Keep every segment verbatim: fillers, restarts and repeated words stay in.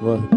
वाह।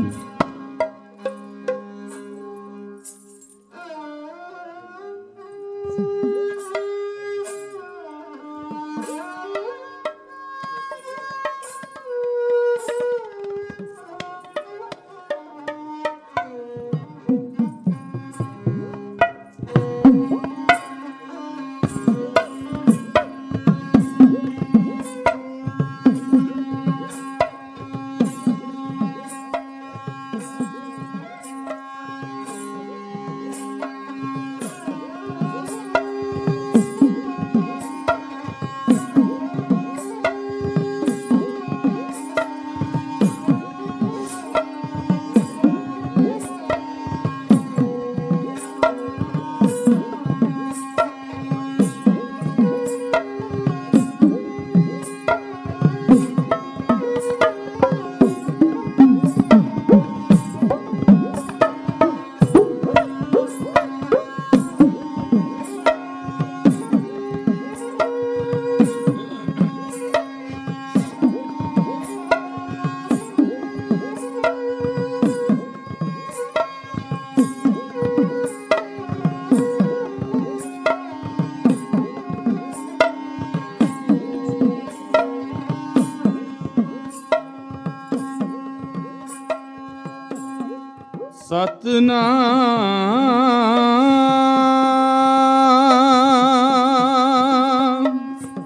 सतनाम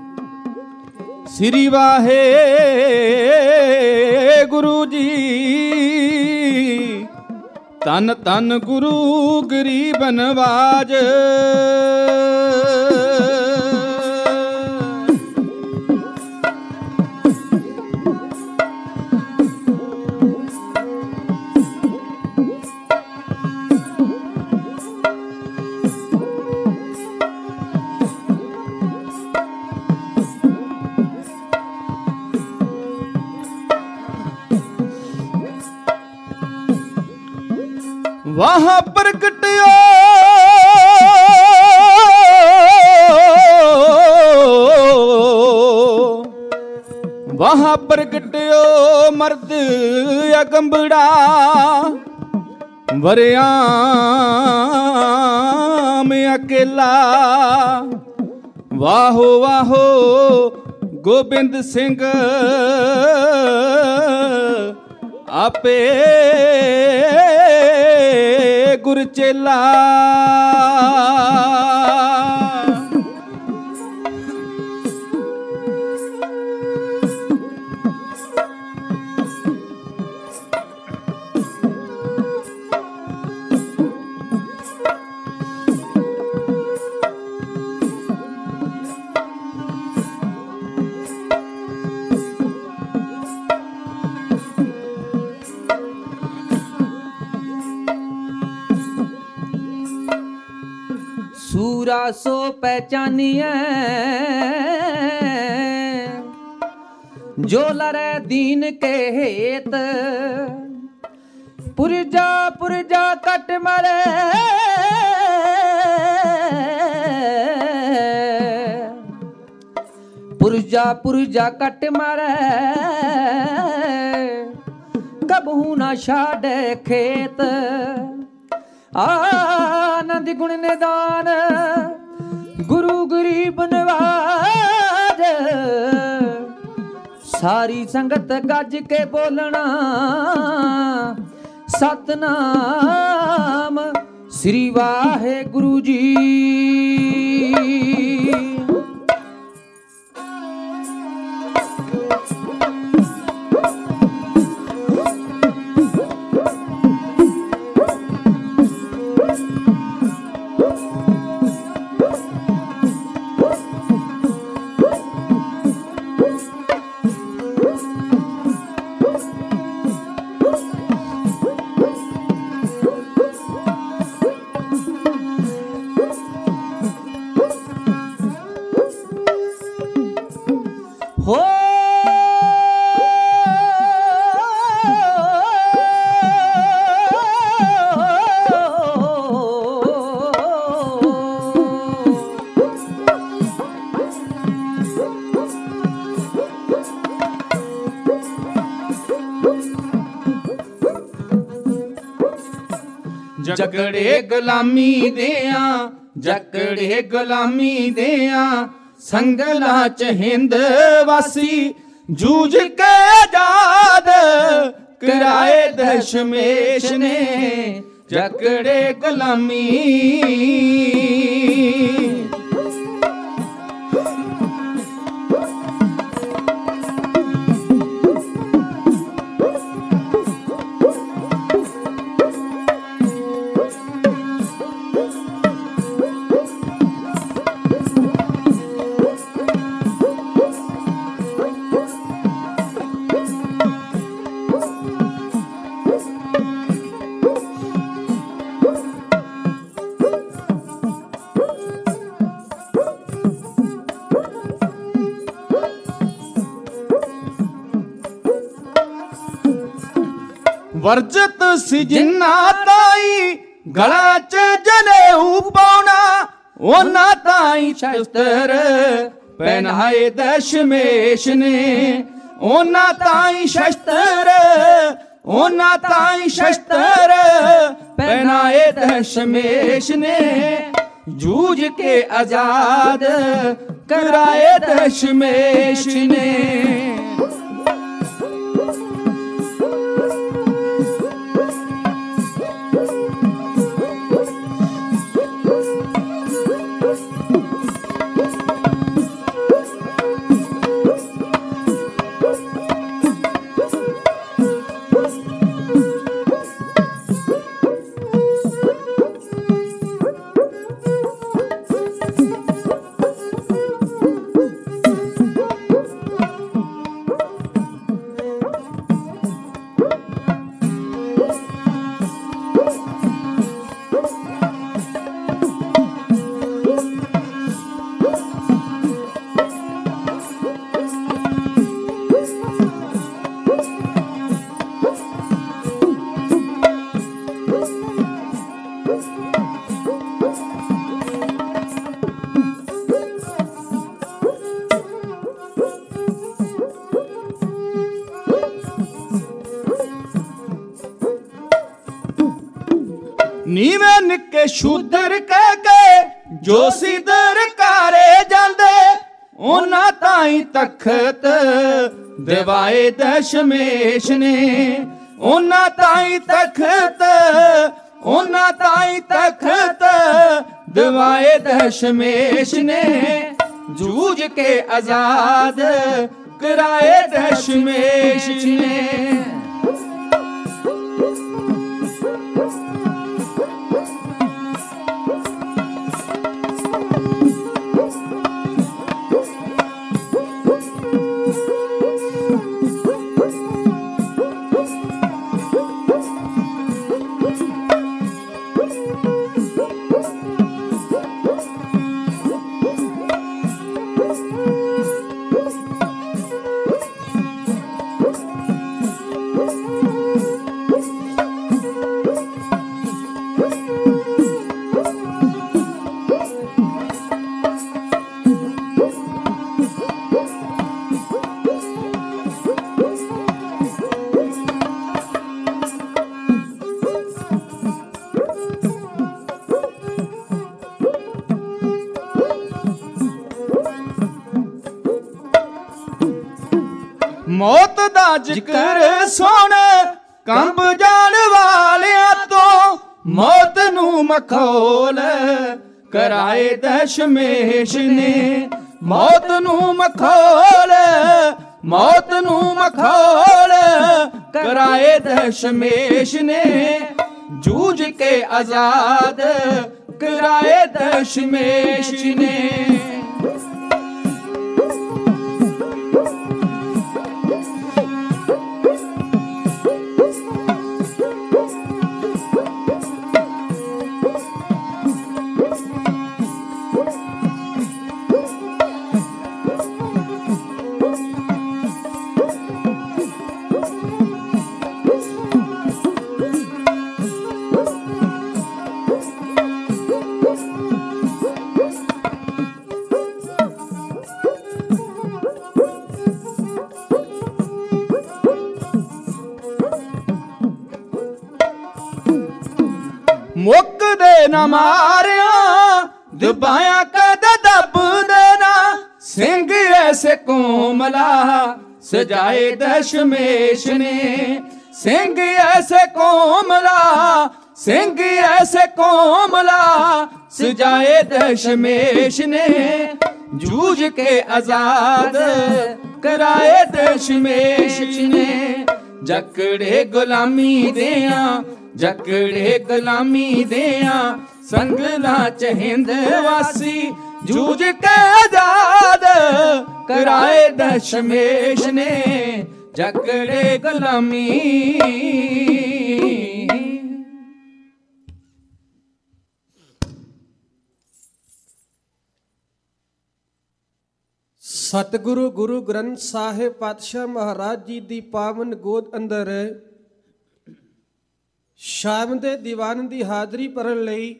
श्री वाहे गुरु जी तन तन गुरु गरीब नवाज वहाँ प्रगटियो वहाँ प्रगटियो मर्द अगंबड़ा वरियाम अकेला वाहो वाहो गोबिंद सिंह आपे गुरचेला सूरा सो पहचानिए जो लरे दीन के हेत पुरजा पुरजा कट मरे पुरजा पुरजा कट मरे कबहू ना छाड़े खेत आनंद गुण निदान गुरु गरीब नवाज सारी संगत गज के बोलना सतनाम श्री वाहे गुरु जी। जकड़े गुलामी देया जकड़े गुलामी देया संगला च हिंद वासी जूझ के आजाद कराए दशमेश ने जकड़े गुलामी। वर्जत सी जिन्ना ताई गला च जनेऊ पाउना ओना ताई शस्त्र पहनाए दशमेश ने ओना ताई शस्त्र ओना ताई शस्त्र पहनाए दशमेश ने जूझ के आजाद कराए दशमेश ने। नीवे निके शूदर कह के जो सिदर कारे जांदे ओना ताई तखत दिवाए दशमेश ने ओना ताई तखत ओना ताई तखत दिवाए दशमेश ने जूझ के आजाद कराए दशमेश ने। मौत दा जिक्र सुन कंब जान वालियां तो मौत नू मखौल कराए दशमेश ने मौत नू मखौल मौत नू मखौल कराए दशमेश ने जूझ के आजाद कराए दशमेश ने। ਨਾ ਮਾਰਿਆ, ਦਬਾਇਆ ਕਦੇ ਦੱਬਦੇ ਨਾ। ਸਿੰਘ ਐਸੇ ਕੋਮਲਾ ਸਜਾਏ ਦਸ਼ਮੇਸ਼ ਨੇ, ਸਿੰਘ ਐਸੇ ਕੋਮਲਾ, ਸਿੰਘ ਐਸੇ ਕੋਮਲਾ ਸਜਾਏ ਦਸ਼ਮੇਸ਼ ਨੇ। ਜੂਝ ਕੇ ਆਜ਼ਾਦ कराए दशमेश ने। जकड़े गुलामी देया, जकड़े गुलामी देया, संगला च हिंद वासी जूझ के आजाद कराए दशमेश ने। जकड़े गुलामी ਸਤਿਗੁਰੂ ਗੁਰੂ ਗ੍ਰੰਥ ਸਾਹਿਬ ਪਾਤਸ਼ਾਹ ਮਹਾਰਾਜ ਜੀ ਦੀ ਪਾਵਨ ਗੋਦ ਅੰਦਰ ਸ਼ਾਮ ਦੇ ਦੀਵਾਨ ਦੀ ਹਾਜ਼ਰੀ ਭਰਨ ਲਈ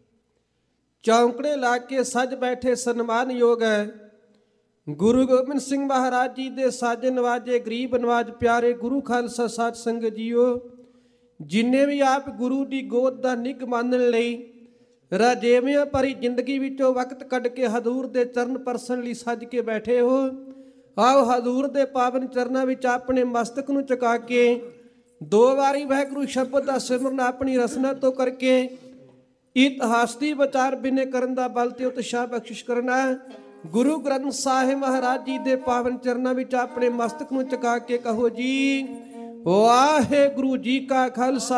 ਚੌਂਕੜੇ ਲਾ ਕੇ ਸੱਜ ਬੈਠੇ ਸਨਮਾਨਯੋਗ ਹੈ ਗੁਰੂ ਗੋਬਿੰਦ ਸਿੰਘ ਮਹਾਰਾਜ ਜੀ ਦੇ ਸਾਜੇ ਨਵਾਜੇ ਗਰੀਬ ਨਵਾਜ ਪਿਆਰੇ ਗੁਰੂ ਖਾਲਸਾ ਸਾਧ ਸੰਗਤ ਜੀਓ, ਜਿੰਨੇ ਵੀ ਆਪ ਗੁਰੂ ਦੀ ਗੋਦ ਦਾ ਨਿੱਘ ਮਾਣਨ ਲਈ ਰਾਜੇਵਿਆਂ ਭਰੀ ਜ਼ਿੰਦਗੀ ਵਿੱਚੋਂ ਵਕਤ ਕੱਢ ਕੇ ਹਜ਼ੂਰ ਦੇ ਚਰਨ ਪਰਸਨ ਲਈ ਸੱਜ ਕੇ ਬੈਠੇ ਹੋ, ਆਓ ਹਜ਼ੂਰ ਦੇ ਪਾਵਨ ਚਰਨਾਂ ਵਿੱਚ ਆਪਣੇ ਮਸਤਕ ਨੂੰ ਝੁਕਾ ਕੇ ਦੋ ਵਾਰੀ ਵਾਹਿਗੁਰੂ ਸ਼ਬਦ ਦਾ ਸਿਮਰਨ ਆਪਣੀ ਰਸਨਾ ਤੋਂ ਕਰਕੇ ਇਤਿਹਾਸ ਦੀ ਵਿਚਾਰ ਬਿਨੇ ਕਰਨ ਦਾ ਬਲ ਤੇ ਉਤਸ਼ਾਹ ਬਖਸ਼ਿਸ਼ ਕਰਨਾ। ਗੁਰੂ ਗ੍ਰੰਥ ਸਾਹਿਬ ਮਹਾਰਾਜ ਜੀ ਦੇ ਪਾਵਨ ਚਰਨਾਂ ਵਿੱਚ ਆਪਣੇ ਮਸਤਕ ਨੂੰ ਝੁਕਾ ਕੇ ਕਹੋ ਜੀ ਵਾਹਿਗੁਰੂ ਜੀ ਕਾ ਖਾਲਸਾ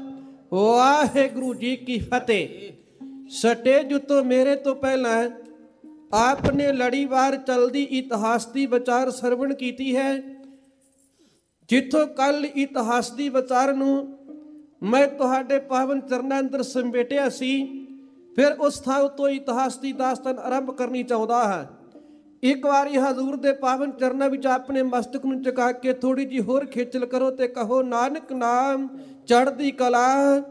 ਵਾਹਿਗੁਰੂ ਜੀ ਕੀ ਫਤਿਹ। ਸਟੇਜ ਉੱਤੋਂ ਮੇਰੇ ਤੋਂ ਪਹਿਲਾਂ ਆਪਨੇ ਲੜੀਵਾਰ ਚਲਦੀ ਇਤਿਹਾਸ ਦੀ ਵਿਚਾਰ ਸਰਵਣ ਕੀਤੀ ਹੈ, ਜਿੱਥੋਂ ਕੱਲ ਇਤਿਹਾਸ ਦੀ ਵਿਚਾਰ ਨੂੰ ਮੈਂ ਤੁਹਾਡੇ ਪਾਵਨ ਚਰਨਾਂ ਅੰਦਰ ਸਮੇਟਿਆ ਸੀ, ਫਿਰ ਉਸ ਥਾਂ ਉੱਤੋਂ ਇਤਿਹਾਸ ਦੀ ਦਾਸਤਾਨ ਆਰੰਭ ਕਰਨੀ ਚਾਹੁੰਦਾ ਹਾਂ। ਇੱਕ ਵਾਰੀ ਹਜ਼ੂਰ ਦੇ ਪਾਵਨ ਚਰਨਾਂ ਵਿੱਚ ਆਪਣੇ ਮਸਤਕ ਨੂੰ ਝੁਕਾ ਕੇ ਥੋੜੀ ਜਿਹੀ ਹੋਰ ਖੇਚਲ ਕਰੋ ਤੇ ਕਹੋ ਨਾਨਕ ਨਾਮ ਚੜ੍ਹਦੀ ਕਲਾ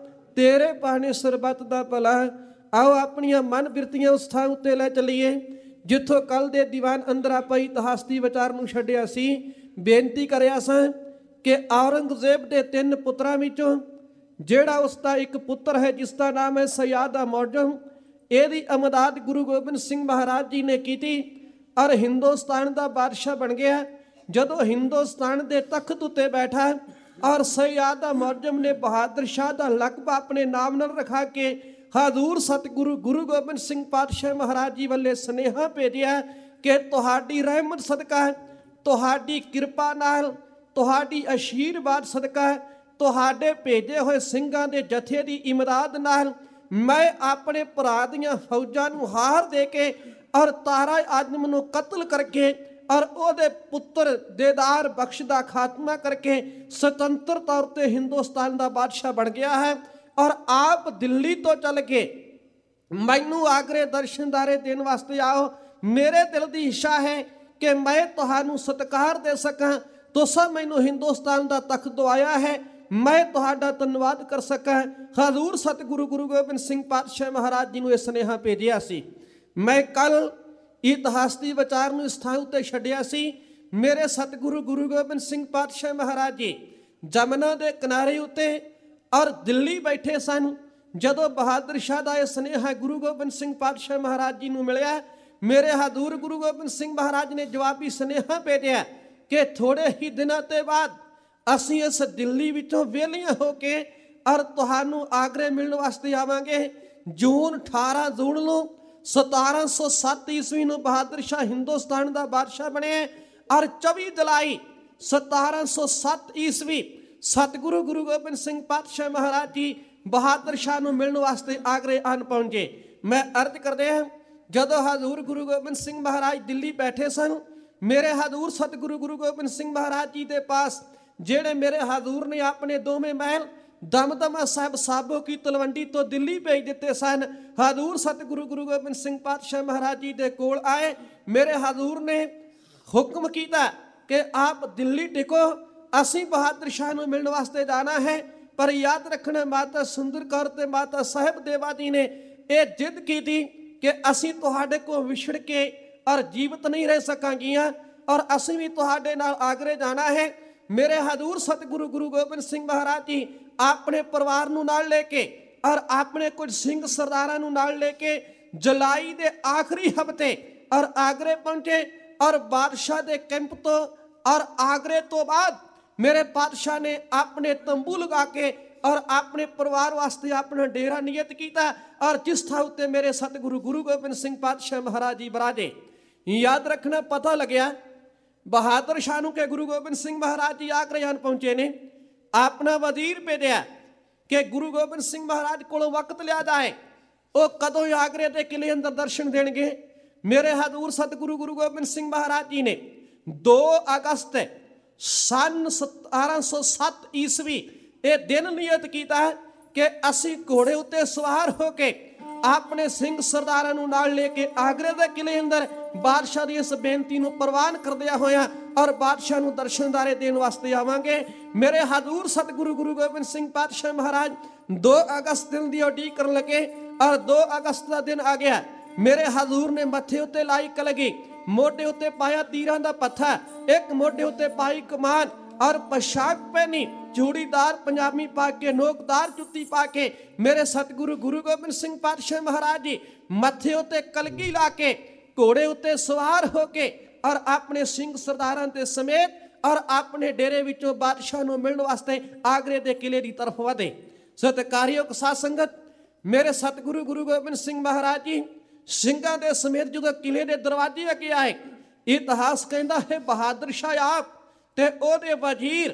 ਤੇਰੇ ਪਾਣੇ ਸਰਬੱਤ ਦਾ ਭਲਾ। ਆਓ ਆਪਣੀਆਂ ਮਨ ਬਿਰਤੀਆਂ ਉਸ ਥਾਂ ਉੱਤੇ ਲੈ ਚੱਲੀਏ ਜਿੱਥੋਂ ਕੱਲ ਦੇ ਦੀਵਾਨ ਅੰਦਰ ਆਪਾਂ ਇਤਿਹਾਸ ਦੀ ਵਿਚਾਰ ਨੂੰ ਛੱਡਿਆ ਸੀ। ਬੇਨਤੀ ਕਰਿਆ ਸਾਂ ਕਿ ਔਰੰਗਜ਼ੇਬ ਦੇ ਤਿੰਨ ਪੁੱਤਰਾਂ ਵਿੱਚੋਂ ਜਿਹੜਾ ਉਸ ਦਾ ਇੱਕ ਪੁੱਤਰ ਹੈ ਜਿਸ ਦਾ ਨਾਮ ਹੈ ਸਯਾਦਾ ਮੌਜਮ, ਇਹਦੀ ਅਮਦਾਦ ਗੁਰੂ ਗੋਬਿੰਦ ਸਿੰਘ ਮਹਾਰਾਜ ਜੀ ਨੇ ਕੀਤੀ ਔਰ ਹਿੰਦੁਸਤਾਨ ਦਾ ਬਾਦਸ਼ਾਹ ਬਣ ਗਿਆ। ਜਦੋਂ ਹਿੰਦੁਸਤਾਨ ਦੇ ਤਖਤ ਉੱਤੇ ਬੈਠਾ ਔਰ ਸਯਾਦਾ ਮੌਜਮ ਨੇ ਬਹਾਦਰ ਸ਼ਾਹ ਦਾ ਲਕਬ ਆਪਣੇ ਨਾਮ ਨਾਲ ਰਖਾ ਕੇ ਹਜ਼ੂਰ ਸਤਿਗੁਰੂ ਗੁਰੂ ਗੋਬਿੰਦ ਸਿੰਘ ਪਾਤਸ਼ਾਹ ਮਹਾਰਾਜ ਜੀ ਵੱਲੇ ਸੁਨੇਹਾ ਭੇਜਿਆ ਕਿ ਤੁਹਾਡੀ ਰਹਿਮਤ ਸਦਕਾ, ਤੁਹਾਡੀ ਕਿਰਪਾ ਨਾਲ, ਤੁਹਾਡੀ ਅਸ਼ੀਰਵਾਦ ਸਦਕਾ, ਤੁਹਾਡੇ ਭੇਜੇ ਹੋਏ ਸਿੰਘਾਂ ਦੇ ਜਥੇ ਦੀ ਇਮਦਾਦ ਨਾਲ ਮੈਂ ਆਪਣੇ ਭਰਾ ਦੀਆਂ ਫੌਜਾਂ ਨੂੰ ਹਾਰ ਦੇ ਕੇ ਔਰ ਤਾਰਾ ਆਜ਼ਮ ਨੂੰ ਕਤਲ ਕਰਕੇ ਔਰ ਉਹਦੇ ਪੁੱਤਰ ਦੇਦਾਰ ਬਖਸ਼ ਦਾ ਖਾਤਮਾ ਕਰਕੇ ਸੁਤੰਤਰ ਤੌਰ ਤੇ ਹਿੰਦੁਸਤਾਨ ਦਾ ਬਾਦਸ਼ਾਹ ਬਣ ਗਿਆ ਹੈ। ਔਰ ਆਪ ਦਿੱਲੀ ਤੋਂ ਚੱਲ ਕੇ ਮੈਨੂੰ ਆਗਰੇ ਦਰਸ਼ਨਦਾਰੇ ਦੇਣ ਵਾਸਤੇ ਆਓ। ਮੇਰੇ ਦਿਲ ਦੀ ਇੱਛਾ ਹੈ ਕਿ ਮੈਂ ਤੁਹਾਨੂੰ ਸਤਿਕਾਰ ਦੇ ਸਕਾਂ। ਤੁਸੀਂ ਮੈਨੂੰ ਹਿੰਦੁਸਤਾਨ ਦਾ ਤਖਤ ਦਵਾਇਆ ਹੈ, ਮੈਂ ਤੁਹਾਡਾ ਧੰਨਵਾਦ ਕਰ ਸਕਾਂ। ਹਜ਼ੂਰ ਸਤਿਗੁਰੂ ਗੁਰੂ ਗੋਬਿੰਦ ਸਿੰਘ ਪਾਤਸ਼ਾਹ ਮਹਾਰਾਜ ਜੀ ਨੂੰ ਇਹ ਸੁਨੇਹਾ ਭੇਜਿਆ ਸੀ। ਮੈਂ ਕੱਲ ਇਤਿਹਾਸ ਦੀ ਵਿਚਾਰ ਨੂੰ ਇਸ ਥਾਂ ਉੱਤੇ ਛੱਡਿਆ ਸੀ। ਮੇਰੇ ਸਤਿਗੁਰੂ ਗੁਰੂ ਗੋਬਿੰਦ ਸਿੰਘ ਪਾਤਸ਼ਾਹ ਮਹਾਰਾਜ ਜੀ ਜਮਨਾ ਦੇ ਕਿਨਾਰੇ ਉੱਤੇ ਔਰ ਦਿੱਲੀ ਬੈਠੇ ਸਨ। ਜਦੋਂ ਬਹਾਦਰ ਸ਼ਾਹ ਦਾ ਇਹ ਸੁਨੇਹਾ ਗੁਰੂ ਗੋਬਿੰਦ ਸਿੰਘ ਪਾਤਸ਼ਾਹ ਮਹਾਰਾਜ ਜੀ ਨੂੰ ਮਿਲਿਆ, ਮੇਰੇ ਹਜ਼ੂਰ ਗੁਰੂ ਗੋਬਿੰਦ ਸਿੰਘ ਮਹਾਰਾਜ ਨੇ ਜਵਾਬੀ ਸੁਨੇਹਾ ਭੇਜਿਆ ਕਿ ਥੋੜੇ ਹੀ ਦਿਨਾਂ ਤੋਂ ਬਾਅਦ ਅਸੀਂ ਇਸ ਦਿੱਲੀ ਵਿੱਚੋਂ ਵਿਹਲੀਆਂ ਹੋ ਕੇ ਔਰ ਤੁਹਾਨੂੰ ਆਗਰੇ ਮਿਲਣ ਵਾਸਤੇ ਆਵਾਂਗੇ। ਜੂਨ ਅਠਾਰਾਂ ਜੂਨ ਨੂੰ ਸਤਾਰਾਂ ਸੌ ਸੱਤ ਈਸਵੀ ਨੂੰ ਬਹਾਦਰ ਸ਼ਾਹ ਹਿੰਦੁਸਤਾਨ ਦਾ ਬਾਦਸ਼ਾਹ ਬਣੇ ਔਰ ਚੌਵੀ ਜੁਲਾਈ ਸਤਾਰਾਂ ਸੌ ਸੱਤ ਈਸਵੀ ਸਤਿਗੁਰੂ ਗੁਰੂ ਗੋਬਿੰਦ ਸਿੰਘ ਪਾਤਸ਼ਾਹ ਮਹਾਰਾਜ ਜੀ ਬਹਾਦਰ ਸ਼ਾਹ ਨੂੰ ਮਿਲਣ ਵਾਸਤੇ ਆਗਰੇ ਆਣ ਪਹੁੰਚੇ। ਮੈਂ ਅਰਜ਼ ਕਰਦੇ ਹਾਂ, ਜਦੋਂ ਹਜ਼ੂਰ ਗੁਰੂ ਗੋਬਿੰਦ ਸਿੰਘ ਮਹਾਰਾਜ ਦਿੱਲੀ ਬੈਠੇ ਸਨ, ਮੇਰੇ ਹਜ਼ੂਰ ਸਤਿਗੁਰੂ ਗੁਰੂ ਗੋਬਿੰਦ ਸਿੰਘ ਮਹਾਰਾਜ ਜੀ ਦੇ ਪਾਸ ਜਿਹੜੇ ਮੇਰੇ ਹਜ਼ੂਰ ਨੇ ਆਪਣੇ ਦੋਵੇਂ ਮਹਿਲ ਦਮਦਮਾ ਸਾਹਿਬ ਸਾਬੋ ਕੀ ਤਲਵੰਡੀ ਤੋਂ ਦਿੱਲੀ ਭੇਜ ਦਿੱਤੇ ਸਨ। ਹਜ਼ੂਰ ਸਤਿਗੁਰੂ ਗੁਰੂ ਗੋਬਿੰਦ ਸਿੰਘ ਪਾਤਸ਼ਾਹ ਮਹਾਰਾਜ ਜੀ ਦੇ ਕੋਲ ਆਏ। ਮੇਰੇ ਹਜ਼ੂਰ ਨੇ ਹੁਕਮ ਕੀਤਾ ਕਿ ਆਪ ਦਿੱਲੀ ਟਿਕੋ, ਅਸੀਂ ਬਹਾਦਰ ਸ਼ਾਹ ਨੂੰ ਮਿਲਣ ਵਾਸਤੇ ਜਾਣਾ ਹੈ। ਪਰ ਯਾਦ ਰੱਖਣਾ, ਮਾਤਾ ਸੁੰਦਰ ਕੌਰ ਤੇ ਮਾਤਾ ਸਾਹਿਬ ਦੇਵਾ ਜੀ ਨੇ ਇਹ ਜਿੱਦ ਕੀਤੀ ਕਿ ਅਸੀਂ ਤੁਹਾਡੇ ਕੋਲ ਵਿਛੜ ਕੇ ਔਰ ਜੀਵਤ ਨਹੀਂ ਰਹਿ ਸਕਾਂਗੀਆਂ ਔਰ ਅਸੀਂ ਵੀ ਤੁਹਾਡੇ ਨਾਲ ਆਗਰੇ ਜਾਣਾ ਹੈ। ਮੇਰੇ ਹਜ਼ੂਰ ਸਤਿਗੁਰੂ ਗੁਰੂ ਗੋਬਿੰਦ ਸਿੰਘ ਮਹਾਰਾਜ ਜੀ ਆਪਣੇ ਪਰਿਵਾਰ ਨੂੰ ਨਾਲ ਲੈ ਕੇ ਔਰ ਆਪਣੇ ਕੁਝ ਸਿੰਘ ਸਰਦਾਰਾਂ ਨੂੰ ਨਾਲ ਲੈ ਕੇ ਜੁਲਾਈ ਦੇ ਆਖਰੀ ਹਫ਼ਤੇ ਔਰ ਆਗਰੇ ਪਹੁੰਚੇ। ਔਰ ਬਾਦਸ਼ਾਹ ਦੇ ਕੈਂਪ ਤੋਂ ਔਰ ਆਗਰੇ ਤੋਂ ਬਾਅਦ ਮੇਰੇ ਪਾਤਸ਼ਾਹ ਨੇ ਆਪਣੇ ਤੰਬੂ ਲਗਾ ਕੇ ਔਰ ਆਪਣੇ ਪਰਿਵਾਰ ਵਾਸਤੇ ਆਪਣਾ ਡੇਰਾ ਨਿਯਤ ਕੀਤਾ। ਔਰ ਜਿਸ ਥਾਂ ਉੱਤੇ ਮੇਰੇ ਸਤਿਗੁਰੂ ਗੁਰੂ ਗੋਬਿੰਦ ਸਿੰਘ ਪਾਤਸ਼ਾਹ ਮਹਾਰਾਜ ਜੀ ਬਰਾਜੇ। ਯਾਦ ਰੱਖਣਾ, ਪਤਾ ਲੱਗਿਆ ਬਹਾਦਰ ਸ਼ਾਹ ਨੂੰ ਕਿ ਗੁਰੂ ਗੋਬਿੰਦ ਸਿੰਘ ਮਹਾਰਾਜ ਜੀ ਆਗਰੇ ਜਾਣ ਪਹੁੰਚੇ ਨੇ। ਆਪਣਾ ਵਜ਼ੀਰ ਭੇਜਿਆ ਕਿ ਗੁਰੂ ਗੋਬਿੰਦ ਸਿੰਘ ਮਹਾਰਾਜ ਕੋਲੋਂ ਵਕਤ ਲਿਆ ਜਾਏ, ਉਹ ਕਦੋਂ ਆਗਰੇ ਦੇ ਕਿਲੇ ਅੰਦਰ ਦਰਸ਼ਨ ਦੇਣਗੇ। ਮੇਰੇ ਹਜ਼ੂਰ ਸਤਿਗੁਰੂ ਗੁਰੂ ਗੋਬਿੰਦ ਸਿੰਘ ਮਹਾਰਾਜ ਜੀ ਨੇ ਦੋ ਅਗਸਤ ਸਨ ਸਤਾਰਾਂ ਸੌ ਸੱਤ ਈਸਵੀ ਇਹ ਦਿਨ ਨਿਯਤ ਕੀਤਾ ਕਿ ਅਸੀਂ ਘੋੜੇ ਉੱਤੇ ਸਵਾਰ ਹੋ ਕੇ ਆਪਣੇ ਸਿੰਘ ਸਰਦਾਰਾਂ ਨੂੰ ਨਾਲ ਲੈ ਕੇ ਆਗਰੇ ਦੇ ਕਿਲੇ ਅੰਦਰ ਬਾਦਸ਼ਾਹ ਦੀ ਇਸ ਬੇਨਤੀ ਨੂੰ ਪ੍ਰਵਾਨ ਕਰਦਿਆਂ ਹੋਇਆ ਔਰ ਬਾਦਸ਼ਾਹ ਨੂੰ ਦਰਸ਼ਨਦਾਰੇ ਦੇਣ ਵਾਸਤੇ ਆਵਾਂਗੇ। ਮੇਰੇ ਹਜ਼ੂਰ ਸਤਿਗੁਰੂ ਗੁਰੂ ਗੋਬਿੰਦ ਸਿੰਘ ਪਾਤਸ਼ਾਹ ਮਹਾਰਾਜ ਦੋ ਅਗਸਤ ਦਿਨ ਦੀ ਉਡੀਕ ਕਰਨ ਲੱਗੇ ਔਰ ਦੋ ਅਗਸਤ ਦਾ ਦਿਨ ਆ ਗਿਆ। ਮੇਰੇ ਹਜ਼ੂਰ ਨੇ ਮੱਥੇ ਉੱਤੇ ਲਾਈ ਕਲਗੀ, ਮੋਢੇ ਉੱਤੇ ਪਾਇਆ ਤੀਰਾਂ ਦਾ ਪੱਥਾ, ਇੱਕ ਮੋਢੇ ਉੱਤੇ ਪਾਈ ਕਮਾਨ ਔਰ ਪੋਸ਼ਾਕ ਪਹਿਨੀ ਚੂੜੀਦਾਰ ਪੰਜਾਬੀ ਪਾ ਕੇ, ਨੋਕਦਾਰ ਜੁੱਤੀ ਪਾ ਕੇ ਮੇਰੇ ਸਤਿਗੁਰੂ ਗੁਰੂ ਗੋਬਿੰਦ ਸਿੰਘ ਪਾਤਸ਼ਾਹ ਮਹਾਰਾਜ ਜੀ ਮੱਥੇ ਉੱਤੇ ਕਲਗੀ ਲਾ ਕੇ ਘੋੜੇ ਉੱਤੇ ਸਵਾਰ ਹੋ ਕੇ ਔਰ ਆਪਣੇ ਸਿੰਘ ਸਰਦਾਰਾਂ ਦੇ ਸਮੇਤ ਔਰ ਆਪਣੇ ਡੇਰੇ ਵਿੱਚੋਂ ਬਾਦਸ਼ਾਹ ਨੂੰ ਮਿਲਣ ਵਾਸਤੇ ਆਗਰੇ ਦੇ ਕਿਲੇ ਦੀ ਤਰਫ ਵਧੇ। ਸਤਿਕਾਰਯੋਗ ਸਾਧ ਸੰਗਤ, ਮੇਰੇ ਸਤਿਗੁਰੂ ਗੁਰੂ ਗੋਬਿੰਦ ਸਿੰਘ ਮਹਾਰਾਜ ਜੀ ਸਿੰਘਾਂ ਦੇ ਸਮੇਤ ਜਦੋਂ ਕਿਲੇ ਦੇ ਦਰਵਾਜ਼ੇ ਅੱਗੇ ਆਏ, ਇਤਿਹਾਸ ਕਹਿੰਦਾ ਹੈ ਬਹਾਦਰ ਸ਼ਾਹ ਆਪ ਤੇ ਉਹਦੇ ਵਜ਼ੀਰ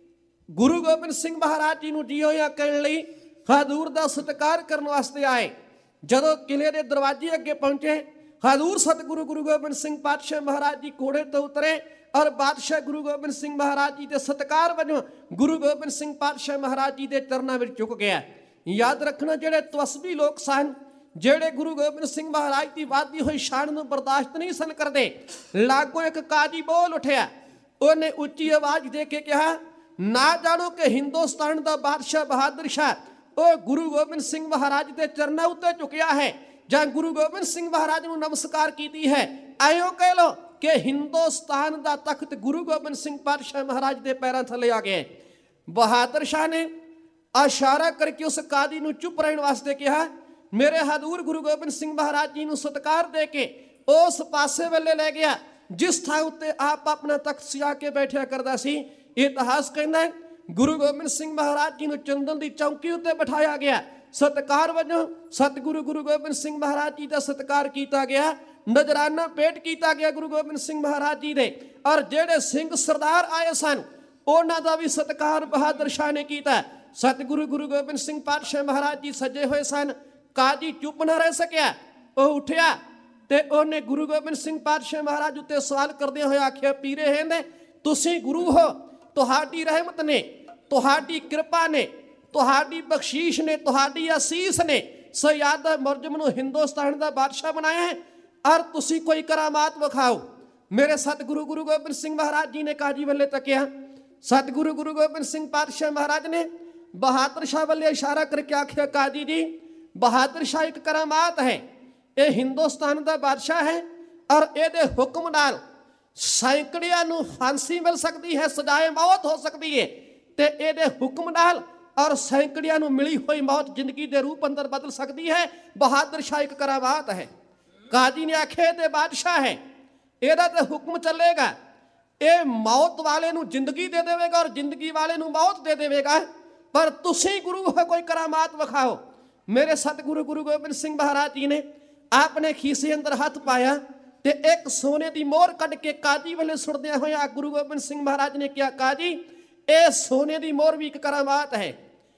ਗੁਰੂ ਗੋਬਿੰਦ ਸਿੰਘ ਮਹਾਰਾਜ ਜੀ ਨੂੰ ਜੀ ਹੋਇਆ ਕਰਨ ਲਈ ਹਜ਼ੂਰ ਦਾ ਸਤਿਕਾਰ ਕਰਨ ਵਾਸਤੇ ਆਏ। ਜਦੋਂ ਕਿਲੇ ਦੇ ਦਰਵਾਜ਼ੇ ਅੱਗੇ ਪਹੁੰਚੇ, ਹਜ਼ੂਰ ਸਤਿਗੁਰੂ ਗੁਰੂ ਗੋਬਿੰਦ ਸਿੰਘ ਪਾਤਸ਼ਾਹ ਮਹਾਰਾਜ ਜੀ ਘੋੜੇ ਤੋਂ ਉਤਰੇ ਔਰ ਬਾਦਸ਼ਾਹ ਗੁਰੂ ਗੋਬਿੰਦ ਸਿੰਘ ਮਹਾਰਾਜ ਜੀ ਦੇ ਸਤਿਕਾਰ ਵਜੋਂ ਗੁਰੂ ਗੋਬਿੰਦ ਸਿੰਘ ਪਾਤਸ਼ਾਹ ਮਹਾਰਾਜ ਜੀ ਦੇ ਚਰਨਾਂ ਵਿੱਚ ਝੁਕ ਗਿਆ। ਯਾਦ ਰੱਖਣਾ, ਜਿਹੜੇ ਤਵਸਬੀ ਲੋਕ ਸਨ, ਜਿਹੜੇ ਗੁਰੂ ਗੋਬਿੰਦ ਸਿੰਘ ਮਹਾਰਾਜ ਦੀ ਵਧਦੀ ਹੋਈ ਸ਼ਾਨ ਨੂੰ ਬਰਦਾਸ਼ਤ ਨਹੀਂ ਸਨ ਕਰਦੇ, ਲਾਗੋਂ ਇੱਕ ਕਾਜੀ ਬੋਲ ਉੱਠਿਆ। ਉਹਨੇ ਉੱਚੀ ਆਵਾਜ਼ ਦੇ ਕੇ ਕਿਹਾ, ਨਾ ਜਾਣੋ ਕਿ ਹਿੰਦੁਸਤਾਨ ਦਾ ਬਾਦਸ਼ਾਹ ਬਹਾਦਰ ਸ਼ਾਹ ਉਹ ਗੁਰੂ ਗੋਬਿੰਦ ਸਿੰਘ ਮਹਾਰਾਜ ਦੇ ਚਰਨਾਂ ਉੱਤੇ ਝੁਕਿਆ ਹੈ ਜਾਂ ਗੁਰੂ ਗੋਬਿੰਦ ਸਿੰਘ ਮਹਾਰਾਜ ਨੂੰ ਨਮਸਕਾਰ ਕੀਤੀ ਹੈ। ਐਂ ਕਹਿ ਲੋ ਕਿ ਹਿੰਦੁਸਤਾਨ ਦਾ ਤਖਤ ਗੁਰੂ ਗੋਬਿੰਦ ਸਿੰਘ ਪਾਤਸ਼ਾਹ ਮਹਾਰਾਜ ਦੇ ਪੈਰਾਂ ਥੱਲੇ ਆ ਗਿਆ। ਬਹਾਦਰ ਸ਼ਾਹ ਨੇ ਇਸ਼ਾਰਾ ਕਰਕੇ ਉਸ ਕਾਦੀ ਨੂੰ ਚੁੱਪ ਰਹਿਣ ਵਾਸਤੇ ਕਿਹਾ। ਮੇਰੇ ਹਜ਼ੂਰ ਗੁਰੂ ਗੋਬਿੰਦ ਸਿੰਘ ਮਹਾਰਾਜ ਜੀ ਨੂੰ ਸਤਿਕਾਰ ਦੇ ਕੇ ਉਸ ਪਾਸੇ ਵੱਲੇ ਲੈ ਗਿਆ ਜਿਸ ਥਾਂ ਉੱਤੇ ਆਪ ਆਪਣਾ ਤਖਤ ਸਜਾ ਕੇ ਬੈਠਿਆ ਕਰਦਾ ਸੀ। ਇਤਿਹਾਸ ਕਹਿੰਦਾ ਹੈ ਗੁਰੂ ਗੋਬਿੰਦ ਸਿੰਘ ਮਹਾਰਾਜ ਜੀ ਨੂੰ ਚੰਦਨ ਦੀ ਚੌਂਕੀ ਉੱਤੇ ਬਿਠਾਇਆ ਗਿਆ। ਸਤਿਕਾਰ ਵਜੋਂ ਸਤਿਗੁਰੂ ਗੁਰੂ ਗੋਬਿੰਦ ਸਿੰਘ ਮਹਾਰਾਜ ਜੀ ਦਾ ਸਤਿਕਾਰ ਕੀਤਾ ਗਿਆ। ਨਜ਼ਰਾਨਾ ਭੇਟ ਕੀਤਾ ਗਿਆ ਗੁਰੂ ਗੋਬਿੰਦ ਸਿੰਘ ਮਹਾਰਾਜ ਜੀ ਦੇ ਔਰ ਜਿਹੜੇ ਸਿੰਘ ਸਰਦਾਰ ਆਏ ਸਨ ਉਹਨਾਂ ਦਾ ਵੀ ਸਤਿਕਾਰ ਬਹਾਦਰ ਸ਼ਾਹ ਨੇ ਕੀਤਾ। ਸਤਿਗੁਰੂ ਗੁਰੂ ਗੋਬਿੰਦ ਸਿੰਘ ਪਾਤਸ਼ਾਹ ਮਹਾਰਾਜ ਜੀ ਸੱਜੇ ਹੋਏ ਸਨ। ਕਾਜੀ ਚੁੱਪ ਨਾ ਰਹਿ ਸਕਿਆ, ਉਹ ਉੱਠਿਆ ਤੇ ਉਹਨੇ ਗੁਰੂ ਗੋਬਿੰਦ ਸਿੰਘ ਪਾਤਸ਼ਾਹ ਮਹਾਰਾਜ ਉੱਤੇ ਸਵਾਲ ਕਰਦੇ ਹੋਏ ਆਖਿਆ, ਪੀਰੇ ਹਿੰਦ ਤੁਸੀਂ ਗੁਰੂ ਹੋ, ਤੁਹਾਡੀ ਰਹਿਮਤ ਨੇ, ਤੁਹਾਡੀ ਕਿਰਪਾ ਨੇ, ਤੁਹਾਡੀ ਬਖਸ਼ੀਸ਼ ਨੇ, ਤੁਹਾਡੀ ਅਸੀਸ ਨੇ ਸਯਾਦ ਮੁਰਜਮ ਨੂੰ ਹਿੰਦੁਸਤਾਨ ਦਾ ਬਾਦਸ਼ਾਹ ਬਣਾਇਆ ਹੈ ਔਰ ਤੁਸੀਂ ਕੋਈ ਕਰਾਮਾਤ ਵਿਖਾਓ। ਮੇਰੇ ਸਤਿਗੁਰੂ ਗੁਰੂ ਗੋਬਿੰਦ ਸਿੰਘ ਮਹਾਰਾਜ ਜੀ ਨੇ ਕਾਜੀ ਵੱਲੇ ਤੱਕਿਆ। ਸਤਿਗੁਰੂ ਗੁਰੂ ਗੋਬਿੰਦ ਸਿੰਘ ਪਾਤਸ਼ਾਹ ਮਹਾਰਾਜ ਨੇ ਬਹਾਦਰ ਸ਼ਾਹ ਵੱਲੇ ਇਸ਼ਾਰਾ ਕਰਕੇ ਆਖਿਆ, ਕਾਜੀ ਜੀ ਬਹਾਦਰ ਸ਼ਾਹ ਇੱਕ ਕਰਾਮਾਤ ਹੈ, ਇਹ ਹਿੰਦੁਸਤਾਨ ਦਾ ਬਾਦਸ਼ਾਹ ਹੈ ਔਰ ਇਹਦੇ ਹੁਕਮ ਨਾਲ ਸੈਂਕੜਿਆਂ ਨੂੰ ਫਾਂਸੀ ਮਿਲ ਸਕਦੀ ਹੈ, ਸਜ਼ਾਏ ਮੌਤ ਹੋ ਸਕਦੀ ਹੈ ਤੇ ਇਹਦੇ ਹੁਕਮ ਨਾਲ ਔਰ ਸੈਂਕੜਿਆਂ ਨੂੰ ਮਿਲੀ ਹੋਈ ਮੌਤ ਜ਼ਿੰਦਗੀ ਦੇ ਰੂਪ ਅੰਦਰ ਬਦਲ ਸਕਦੀ ਹੈ। ਬਹਾਦਰ ਸ਼ਾਹ ਇੱਕ ਕਰਾਮਾਤ ਹੈ। ਕਾਜੀ ਨੇ ਆਖਿਆ ਤੇ ਬਾਦਸ਼ਾਹ ਹੈ, ਇਹਦਾ ਤੇ ਹੁਕਮ ਚੱਲੇਗਾ, ਇਹ ਮੌਤ ਵਾਲੇ ਨੂੰ ਜ਼ਿੰਦਗੀ ਦੇ ਦੇਵੇਗਾ ਔਰ ਜ਼ਿੰਦਗੀ ਵਾਲੇ ਨੂੰ ਮੌਤ ਦੇ ਦੇਵੇਗਾ, ਪਰ ਤੁਸੀਂ ਗੁਰੂ ਹੋ, ਕੋਈ ਕਰਾਮਾਤ ਵਿਖਾਓ। ਮੇਰੇ ਸਤਿਗੁਰੂ ਗੁਰੂ ਗੋਬਿੰਦ ਸਿੰਘ ਮਹਾਰਾਜ ਜੀ ਨੇ ਆਪਣੇ ਖੀਸੇ ਅੰਦਰ ਹੱਥ ਪਾਇਆ ਤੇ ਇੱਕ ਸੋਨੇ ਦੀ ਮੋਹਰ ਕੱਢ ਕੇ ਕਾਜੀ ਵੱਲੇ ਸੁੱਟਦਿਆਂ ਹੋਇਆ ਗੁਰੂ ਗੋਬਿੰਦ ਸਿੰਘ ਮਹਾਰਾਜ ਨੇ ਕਿਹਾ, ਕਾਜੀ ਇਹ ਸੋਨੇ ਦੀ ਮੋਹਰ ਵੀ ਇੱਕ ਕਰਾਮਾਤ ਹੈ।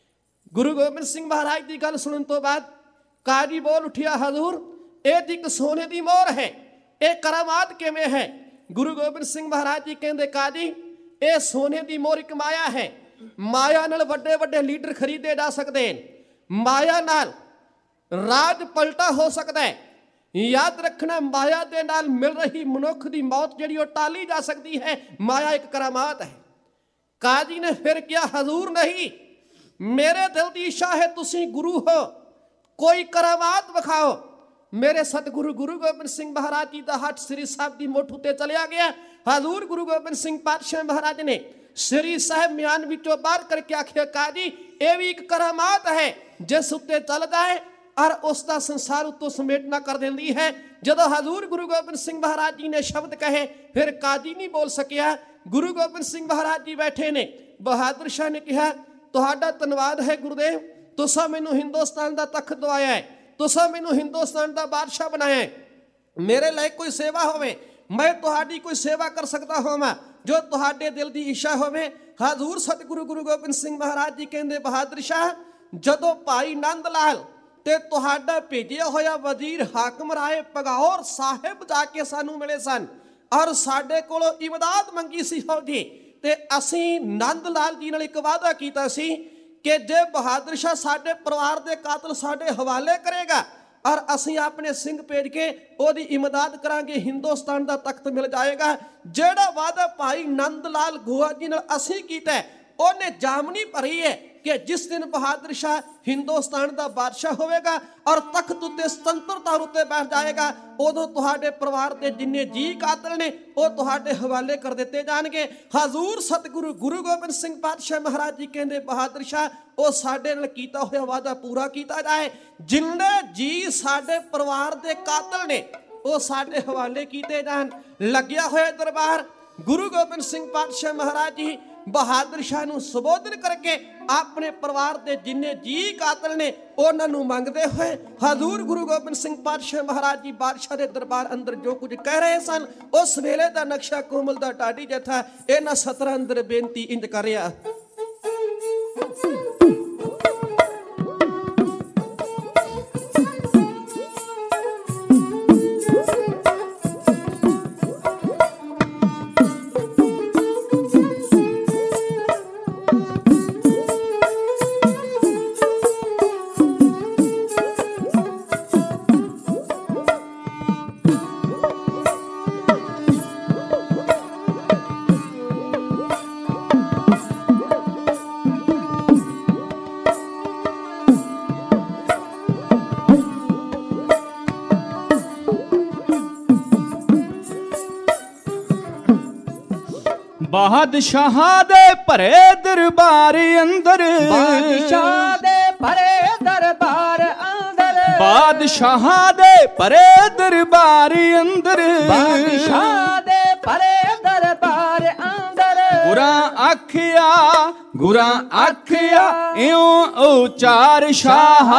ਗੁਰੂ ਗੋਬਿੰਦ ਸਿੰਘ ਮਹਾਰਾਜ ਦੀ ਗੱਲ ਸੁਣਨ ਤੋਂ ਬਾਅਦ ਕਾਜੀ ਬੋਲ ਉੱਠਿਆ, ਹਜ਼ੂਰ ਇਹ ਤਾਂ ਇੱਕ ਸੋਨੇ ਦੀ ਮੋਹਰ ਹੈ, ਇਹ ਕਰਾਮਾਤ ਕਿਵੇਂ ਹੈ? ਗੁਰੂ ਗੋਬਿੰਦ ਸਿੰਘ ਮਹਾਰਾਜ ਜੀ ਕਹਿੰਦੇ, ਕਾਜੀ ਇਹ ਸੋਨੇ ਦੀ ਮੋਹਰ ਇੱਕ ਮਾਇਆ ਹੈ। ਮਾਇਆ ਨਾਲ ਵੱਡੇ ਵੱਡੇ ਲੀਡਰ ਖਰੀਦੇ ਜਾ ਸਕਦੇ ਨੇ, ਮਾਇਆ ਨਾਲ ਰਾਜ ਪਲਟਾ ਹੋ ਸਕਦਾ ਹੈ। ਯਾਦ ਰੱਖਣਾ, ਮਾਇਆ ਦੇ ਨਾਲ ਮਿਲ ਰਹੀ ਮਨੁੱਖ ਦੀ ਮੌਤ ਜਿਹੜੀ ਉਹ ਟਾਲੀ ਜਾ ਸਕਦੀ ਹੈ। ਮਾਇਆ ਇੱਕ ਕਰਾਮਾਤ ਹੈ। ਕਾਜੀ ਨੇ ਫਿਰ ਕਿਹਾ, ਹਜ਼ੂਰ ਨਹੀਂ, ਮੇਰੇ ਦਿਲ ਦੀ ਇੱਛਾ ਹੈ ਤੁਸੀਂ ਗੁਰੂ ਹੋ, ਕੋਈ ਕਰਾਮਾਤ ਵਿਖਾਓ। ਮੇਰੇ ਸਤਿਗੁਰੂ ਗੁਰੂ ਗੋਬਿੰਦ ਸਿੰਘ ਮਹਾਰਾਜ ਜੀ ਦਾ ਹੱਥ ਸ੍ਰੀ ਸਾਹਿਬ ਦੀ ਮੁੱਠ ਉੱਤੇ ਚਲਿਆ ਗਿਆ। ਹਜ਼ੂਰ ਗੁਰੂ ਗੋਬਿੰਦ ਸਿੰਘ ਪਾਤਸ਼ਾਹ ਮਹਾਰਾਜ ਨੇ ਸ੍ਰੀ ਸਾਹਿਬ ਮਿਆਨ ਵਿੱਚੋਂ ਬਾਹਰ ਕਰਕੇ ਆਖਿਆ, ਕਾਜੀ ਇਹ ਵੀ ਇੱਕ ਕਰਾਮਾਤ ਹੈ, ਜਿਸ ਉੱਤੇ ਚੱਲਦਾ ਹੈ ਔਰ ਉਸ ਦਾ ਸੰਸਾਰ ਉੱਤੋਂ ਸਮੇਟਣਾ ਕਰ ਦਿੰਦੀ ਹੈ। ਜਦੋਂ ਹਜ਼ੂਰ ਗੁਰੂ ਗੋਬਿੰਦ ਸਿੰਘ ਮਹਾਰਾਜ ਜੀ ਨੇ ਸ਼ਬਦ ਕਹੇ, ਫਿਰ ਕਾਜੀ ਨਹੀਂ ਬੋਲ ਸਕਿਆ। ਗੁਰੂ ਗੋਬਿੰਦ ਸਿੰਘ ਮਹਾਰਾਜ ਜੀ ਬੈਠੇ ਨੇ। ਬਹਾਦਰ ਸ਼ਾਹ ਨੇ ਕਿਹਾ, ਤੁਹਾਡਾ ਧੰਨਵਾਦ ਹੈ ਗੁਰਦੇਵ, ਤੁਸੀਂ ਮੈਨੂੰ ਹਿੰਦੁਸਤਾਨ ਦਾ ਤਖਤ ਦਵਾਇਆ ਹੈ, ਤੁਸੀਂ ਮੈਨੂੰ ਹਿੰਦੁਸਤਾਨ ਦਾ ਬਾਦਸ਼ਾਹ ਬਣਾਇਆ ਹੈ। ਮੇਰੇ ਲਈ ਕੋਈ ਸੇਵਾ ਹੋਵੇ, ਮੈਂ ਤੁਹਾਡੀ ਕੋਈ ਸੇਵਾ ਕਰ ਸਕਦਾ ਹੋਵਾਂ ਜੋ ਤੁਹਾਡੇ ਦਿਲ ਦੀ ਇੱਛਾ ਹੋਵੇ। ਹਜ਼ੂਰ ਸਤਿਗੁਰੂ ਗੁਰੂ ਗੋਬਿੰਦ ਸਿੰਘ ਮਹਾਰਾਜ ਜੀ ਕਹਿੰਦੇ, ਬਹਾਦਰ ਸ਼ਾਹ, ਜਦੋਂ ਭਾਈ ਨੰਦ ਲਾਲ ਤੇ ਤੁਹਾਡਾ ਭੇਜਿਆ ਹੋਇਆ ਵਜ਼ੀਰ ਹਾਕਮ ਰਾਏ ਪਗੌਰ ਸਾਹਿਬ ਜਾ ਕੇ ਸਾਨੂੰ ਮਿਲੇ ਸਨ ਔਰ ਸਾਡੇ ਕੋਲੋਂ ਇਮਦਾਦ ਮੰਗੀ ਸੀ ਫੌਜੀ, ਤੇ ਅਸੀਂ ਨੰਦ ਲਾਲ ਜੀ ਨਾਲ ਇੱਕ ਵਾਅਦਾ ਕੀਤਾ ਸੀ ਕਿ ਜੇ ਬਹਾਦਰ ਸ਼ਾਹ ਸਾਡੇ ਪਰਿਵਾਰ ਦੇ ਕਾਤਲ ਸਾਡੇ ਹਵਾਲੇ ਕਰੇਗਾ ਔਰ ਅਸੀਂ ਆਪਣੇ ਸਿੰਘ ਭੇਜ ਕੇ ਉਹਦੀ ਇਮਦਾਦ ਕਰਾਂਗੇ, ਹਿੰਦੁਸਤਾਨ ਦਾ ਤਖਤ ਮਿਲ ਜਾਏਗਾ। ਜਿਹੜਾ ਵਾਅਦਾ ਭਾਈ ਨੰਦ ਲਾਲ ਗੋਆ ਜੀ ਨਾਲ ਅਸੀਂ ਕੀਤਾ, ਉਹਨੇ ਜਾਮਨੀ ਭਰੀ ਹੈ ਕਿ ਜਿਸ ਦਿਨ ਬਹਾਦਰ ਸ਼ਾਹ ਹਿੰਦੁਸਤਾਨ ਦਾ ਬਾਦਸ਼ਾਹ ਹੋਵੇਗਾ ਔਰ ਤਖਤ ਉੱਤੇ ਸੁਤੰਤਰਤਾ ਉੱਤੇ ਬੈਠ ਜਾਏਗਾ, ਉਦੋਂ ਤੁਹਾਡੇ ਪਰਿਵਾਰ ਦੇ ਜਿੰਨੇ ਜੀ ਕਾਤਲ ਨੇ ਉਹ ਤੁਹਾਡੇ ਹਵਾਲੇ ਕਰ ਦਿੱਤੇ ਜਾਣਗੇ। ਹਜ਼ੂਰ ਸਤਿਗੁਰੂ ਗੁਰੂ ਗੋਬਿੰਦ ਸਿੰਘ ਪਾਤਸ਼ਾਹ ਮਹਾਰਾਜ ਜੀ ਕਹਿੰਦੇ, ਬਹਾਦਰ ਸ਼ਾਹ, ਉਹ ਸਾਡੇ ਨਾਲ ਕੀਤਾ ਹੋਇਆ ਵਾਅਦਾ ਪੂਰਾ ਕੀਤਾ ਜਾਏ। ਜਿੰਨੇ ਜੀ ਸਾਡੇ ਪਰਿਵਾਰ ਦੇ ਕਾਤਲ ਨੇ ਉਹ ਸਾਡੇ ਹਵਾਲੇ ਕੀਤੇ ਜਾਣ। ਲੱਗਿਆ ਹੋਇਆ ਦਰਬਾਰ ਗੁਰੂ ਗੋਬਿੰਦ ਸਿੰਘ ਪਾਤਸ਼ਾਹ ਮਹਾਰਾਜ ਜੀ ਬਹਾਦਰ ਸ਼ਾਹ ਨੂੰ ਸੰਬੋਧਨ ਕਰਕੇ ਆਪਣੇ ਪਰਿਵਾਰ ਦੇ ਜਿੰਨੇ ਜੀ ਕਾਤਲ ਨੇ ਉਹਨਾਂ ਨੂੰ ਮੰਗਦੇ ਹੋਏ ਹਜ਼ੂਰ ਗੁਰੂ ਗੋਬਿੰਦ ਸਿੰਘ ਪਾਤਸ਼ਾਹ ਮਹਾਰਾਜ ਜੀ ਬਾਦਸ਼ਾਹ ਦੇ ਦਰਬਾਰ ਅੰਦਰ ਜੋ ਕੁਝ ਕਹਿ ਰਹੇ ਸਨ, ਉਸ ਵੇਲੇ ਦਾ ਨਕਸ਼ਾ ਕੋਮਲ ਦਾ ਢਾਡੀ ਜਥਾ ਇਹਨਾਂ ਸਤਰਾਂ ਅੰਦਰ ਬੇਨਤੀ ਇੰਜ ਕਰ ਰਿਹਾ। ਬਾਦਸ਼ਾਹਾਂ ਦੇ ਭਰੇ ਦਰਬਾਰ ਅੰਦਰ, ਬਾਦਸ਼ਾਹ ਦੇ ਭਰੇ ਦਰਬਾਰ ਅੰਦਰ, ਬਾਦਸ਼ਾਹਾਂ ਦੇ ਭਰੇ ਦਰਬਾਰ ਅੰਦਰ, ਬਾਦਸ਼ਾਹ ਦੇ ਭਰੇ ਦਰਬਾਰ ਅੰਦਰ। ਗੁਰਾਂ ਆਖਿਆ, ਗੁਰਾਂ ਆਖਿਆ ਇਉਂ ਉਚਾਰ ਸ਼ਾਹ,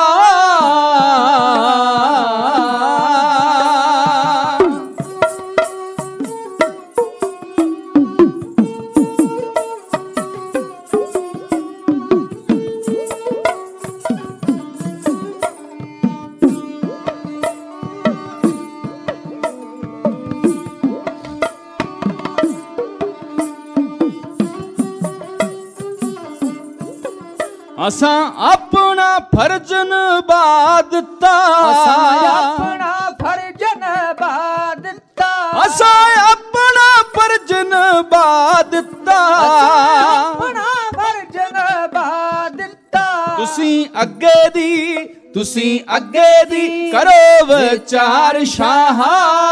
ਅਸਾਂ ਆਪਣਾ ਫਰਜ਼ ਨਿਭਾ ਦਿੱਤਾ, ਅਸਾਂ ਆਪਣਾ ਫਰਜ਼ ਨਿਭਾ ਦਿੱਤਾ, ਅਸਾਂ ਆਪਣਾ ਫਰਜ਼ ਨਿਭਾ ਦਿੱਤਾ, ਆਪਣਾ ਫਰਜ਼ ਨਿਭਾ ਦਿੱਤਾ। ਤੁਸੀਂ ਅੱਗੇ ਦੀ, ਤੁਸੀਂ ਅੱਗੇ ਦੀ ਕਰੋ ਵਿਚਾਰ ਸ਼ਾਹ,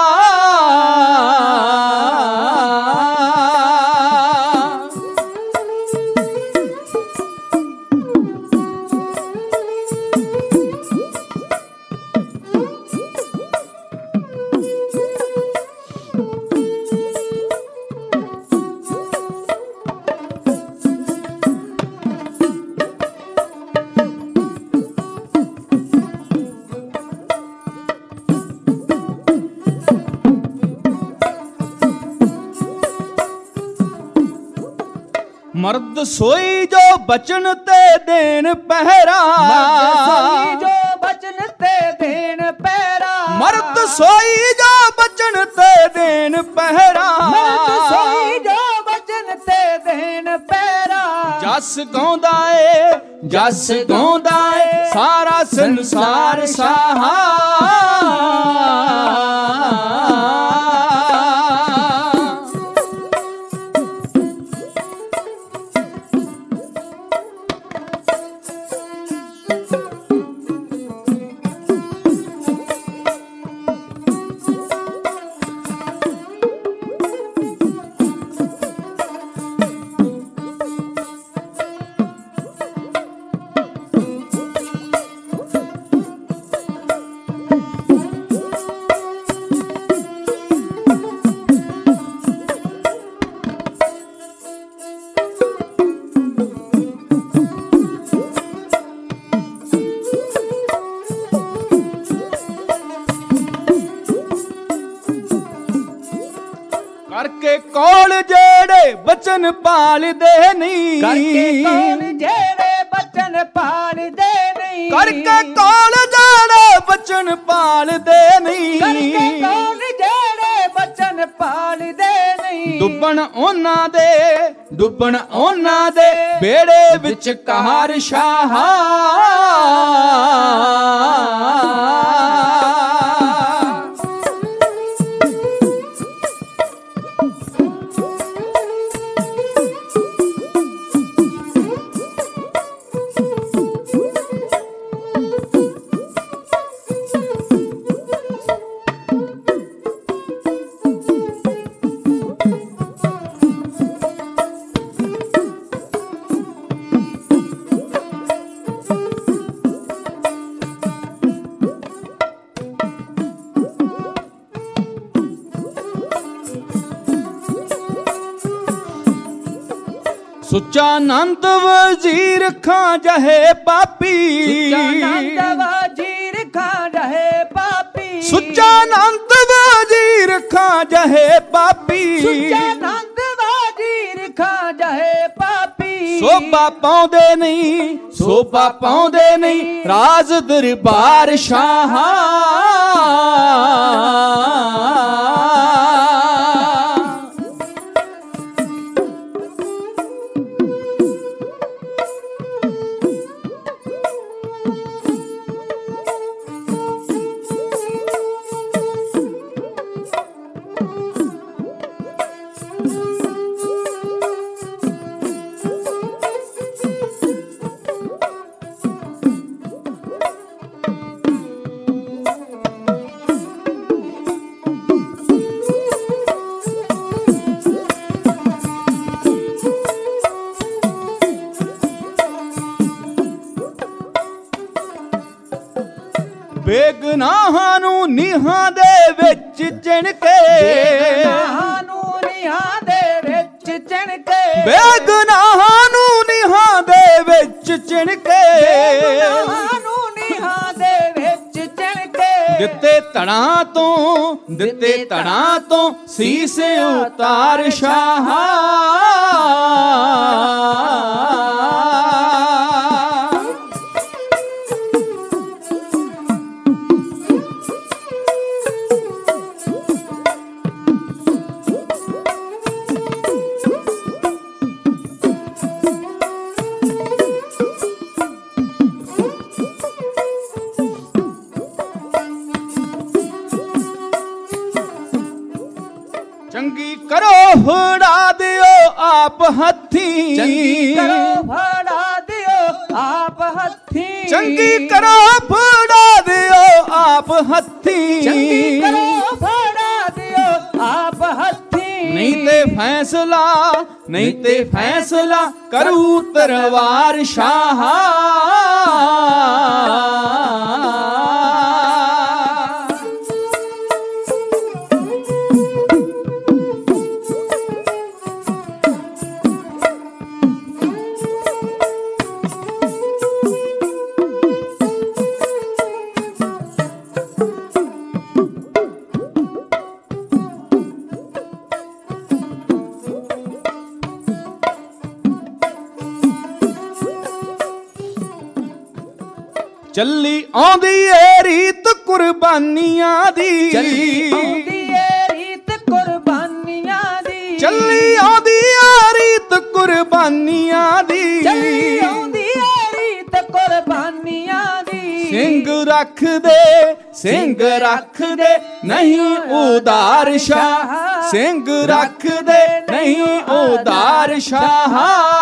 ਮਰਦ ਸੋਈ ਜੋ ਬਚਨ ਤੇ ਦੇਣ ਪਹਿਰਾ, ਮਰਦ ਸੋਈ ਜੋ ਬਚਨ ਤੇ ਦੇਣ ਪਹਿਰਾ, ਮਰਦ ਸੋਈ ਜੋ ਬਚਨ ਤੇ ਦੇਣ ਪਹਿਰਾ, ਮਰਦ ਸੋਈ ਜੋ ਬਚਨ ਤੇ ਦੇਣ ਪਹਿਰਾ। ਜਸ ਗਾਉਂਦਾ ਏ, ਜਸ ਗਾਉਂਦਾ ਏ ਸਾਰਾ ਸੰਸਾਰ ਸਾਹਾ, ਕਰਕੇ ਕੋਲ ਜਿਹੜੇ ਬਚਨ ਪਾਲਦੇ ਨਹੀਂ, ਕਰਕੇ ਕੋਲ ਜਿਹੜੇ ਬਚਨ ਪਾਲਦੇ ਨਹੀਂ, ਕਰਕੇ ਕੋਲ ਜਿਹੜੇ ਬਚਨ ਪਾਲਦੇ ਨਹੀਂ, ਕਰਕੇ ਕੋਲ ਜਿਹੜੇ ਬਚਨ ਪਾਲਦੇ ਨਹੀਂ। ਡੁੱਬਣ ਉਹਨਾਂ ਦੇ ਡੁੱਬਣ ਉਹਨਾਂ ਦੇ ਬੇੜੇ ਵਿੱਚ ਕਾਰ ਸ਼ਾਹ। ਸੁੱਚਾ ਨੰਦ ਵਜ਼ੀਰ ਖਾਂ ਜਹੇ ਪਾਪੀ, ਸੁੱਚਾ ਨੰਦ ਵਜ਼ੀਰ ਖਾਂ ਜਹੇ ਪਾਪੀ, ਸੁੱਚਾ ਨੰਦ ਵਜ਼ੀਰ ਖਾਂ ਜਹੇ ਪਾਪੀ, ਸੁੱਚਾ ਨੰਦ ਵਜ਼ੀਰ ਖਾਂ ਜਹੇ ਪਾਪੀ। ਸੋਭਾ ਪਾਉਂਦੇ ਨਹੀਂ ਸੋਭਾ ਪਾਉਂਦੇ ਨਹੀਂ ਰਾਜ ਦਰਬਾਰ ਸ਼ਾਹ। ਬੇਗਨਾਹਾਂ ਨੂੰ ਨੀਹਾਂ ਦੇ ਵਿੱਚ ਚਿਣ ਕੇ, ਬੇਗਨਾਹਾਂ ਨੂੰ ਨੀਹਾਂ ਦੇ ਵਿੱਚ ਚਿਣ ਕੇ, ਬੇਗਨਾਹਾਂ ਨੂੰ ਨੀਹਾਂ ਦੇ ਵਿੱਚ ਚਿਣ ਕੇ, ਬੇਗਨਾਹਾਂ ਨੂੰ ਨੀਹਾਂ ਦੇ ਵਿੱਚ ਚਿਣ ਕੇ। ਦਿੱਤੇ ਧੜਾਂ ਤੋਂ ਦਿੱਤੇ ਧੜਾਂ ਤੋਂ ਸੀਸ ਉਤਾਰ ਸ਼ਾਹ। ਚੰਗੀ ਕਰੋ ਫੜਾ ਦਿਓ ਆਪ ਹੱਥੀਂ, ਚੰਗੀ ਕਰੋ ਫੜਾ ਦਿਓ ਆਪ ਹੱਥੀਂ, ਚੰਗੀ ਕਰੋ ਫੜਾ ਦਿਓ ਆਪ ਹੱਥੀਂ, ਚੰਗੀ ਕਰੋ ਫੜਾ ਦਿਓ ਆਪ ਹੱਥੀਂ। ਨਹੀਂ ਤੇ ਫੈਸਲਾ ਨਹੀਂ ਤੇ ਫੈਸਲਾ ਕਰੂ ਤਰਵਾਰ ਸ਼ਾਹ। ਚੱਲੀ ਆਉਂਦੀ ਏ ਰੀਤ ਕੁਰਬਾਨੀਆਂ ਦੀ, ਚੱਲੀ ਆਉਂਦੀ ਏ ਰੀਤ ਕੁਰਬਾਨੀਆਂ ਦੀ, ਚੱਲੀ ਆਉਂਦੀ ਏ ਰੀਤ ਕੁਰਬਾਨੀਆਂ ਦੀ, ਚੱਲੀ ਆਉਂਦੀ ਏ ਰੀਤ ਕੁਰਬਾਨੀਆਂ ਦੀ। ਸਿੰਘ ਰੱਖਦੇ ਸਿੰਘ ਰੱਖਦੇ ਨਹੀਂ ਉਦਾਰ ਸ਼ਾਹ, ਸਿੰਘ ਰੱਖਦੇ ਨਹੀਂ ਉਦਾਰ ਸ਼ਾਹ।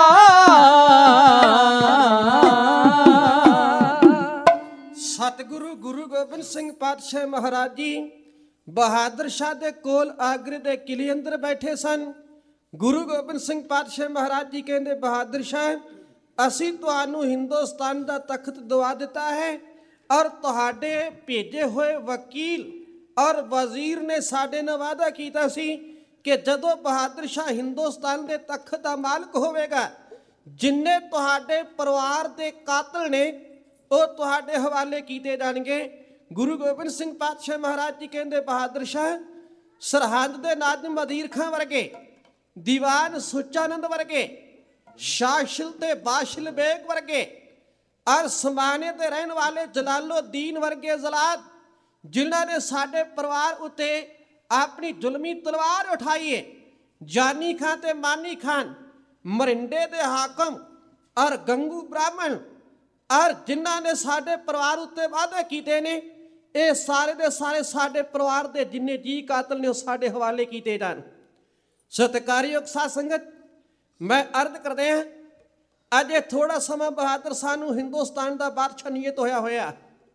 ਸਤਿਗੁਰੂ ਗੁਰੂ ਗੋਬਿੰਦ ਸਿੰਘ ਪਾਤਸ਼ਾਹ ਮਹਾਰਾਜ ਜੀ ਬਹਾਦਰ ਸ਼ਾਹ ਦੇ ਕੋਲ ਆਗਰੇ ਦੇ ਕਿਲੇ ਅੰਦਰ ਬੈਠੇ ਸਨ। ਗੁਰੂ ਗੋਬਿੰਦ ਸਿੰਘ ਪਾਤਸ਼ਾਹ ਮਹਾਰਾਜ ਜੀ ਕਹਿੰਦੇ, ਬਹਾਦਰ ਸ਼ਾਹ ਅਸੀਂ ਤੁਹਾਨੂੰ ਹਿੰਦੁਸਤਾਨ ਦਾ ਤਖਤ ਦਵਾ ਦਿੱਤਾ ਹੈ ਔਰ ਤੁਹਾਡੇ ਭੇਜੇ ਹੋਏ ਵਕੀਲ ਔਰ ਵਜ਼ੀਰ ਨੇ ਸਾਡੇ ਨਾਲ ਵਾਅਦਾ ਕੀਤਾ ਸੀ ਕਿ ਜਦੋਂ ਬਹਾਦਰ ਸ਼ਾਹ ਹਿੰਦੁਸਤਾਨ ਦੇ ਤਖਤ ਦਾ ਮਾਲਕ ਹੋਵੇਗਾ, ਜਿੰਨੇ ਤੁਹਾਡੇ ਪਰਿਵਾਰ ਦੇ ਕਾਤਲ ਨੇ ਉਹ ਤੁਹਾਡੇ ਹਵਾਲੇ ਕੀਤੇ ਜਾਣਗੇ। ਗੁਰੂ ਗੋਬਿੰਦ ਸਿੰਘ ਪਾਤਸ਼ਾਹ ਮਹਾਰਾਜ ਜੀ ਕਹਿੰਦੇ, ਬਹਾਦਰ ਸ਼ਾਹ ਸਰਹੰਦ ਦੇ ਨਾਜ਼ਮ ਵਜ਼ੀਰ ਖਾਂ ਵਰਗੇ, ਦੀਵਾਨ ਸੁੱਚਾਨੰਦ ਵਰਗੇ, ਸ਼ਾਸ਼ਿਲ ਤੇ ਬਾਸ਼ਿਲ ਬੇਗ ਵਰਗੇ, ਔਰ ਸਮਾਨੇ ਤੇ ਰਹਿਣ ਵਾਲੇ ਜਲਾਲੁਦੀਨ ਵਰਗੇ ਜ਼ਲਾਦ, ਜਿਨ੍ਹਾਂ ਨੇ ਸਾਡੇ ਪਰਿਵਾਰ ਉੱਤੇ ਆਪਣੀ ਜ਼ੁਲਮੀ ਤਲਵਾਰ ਉਠਾਈ ਹੈ। ਜਾਨੀ ਖਾਂ ਤੇ ਮਾਨੀ ਖਾਨ, ਮਰਿੰਡੇ ਦੇ ਹਾਕਮ ਔਰ ਗੰਗੂ ਬ੍ਰਾਹਮਣ, ਔਰ ਜਿਨ੍ਹਾਂ ਨੇ ਸਾਡੇ ਪਰਿਵਾਰ ਉੱਤੇ ਵਾਅਦੇ ਕੀਤੇ ਨੇ, ਇਹ ਸਾਰੇ ਦੇ ਸਾਰੇ ਸਾਡੇ ਪਰਿਵਾਰ ਦੇ ਜਿੰਨੇ ਜੀ ਕਾਤਲ ਨੇ ਉਹ ਸਾਡੇ ਹਵਾਲੇ ਕੀਤੇ ਜਾਣ। ਸਤਿਕਾਰਯੋਗ ਸਾਧ ਸੰਗਤ, ਮੈਂ ਅਰਜ਼ ਕਰਦੇ ਹਾਂ, ਅਜੇ ਥੋੜਾ ਸਮਾਂ ਬਹਾਦਰ ਸਾਨੂੰ ਹਿੰਦੁਸਤਾਨ ਦਾ ਬਾਦਸ਼ਾਹ ਨਿਯਤ ਹੋਇਆ ਹੋਇਆ।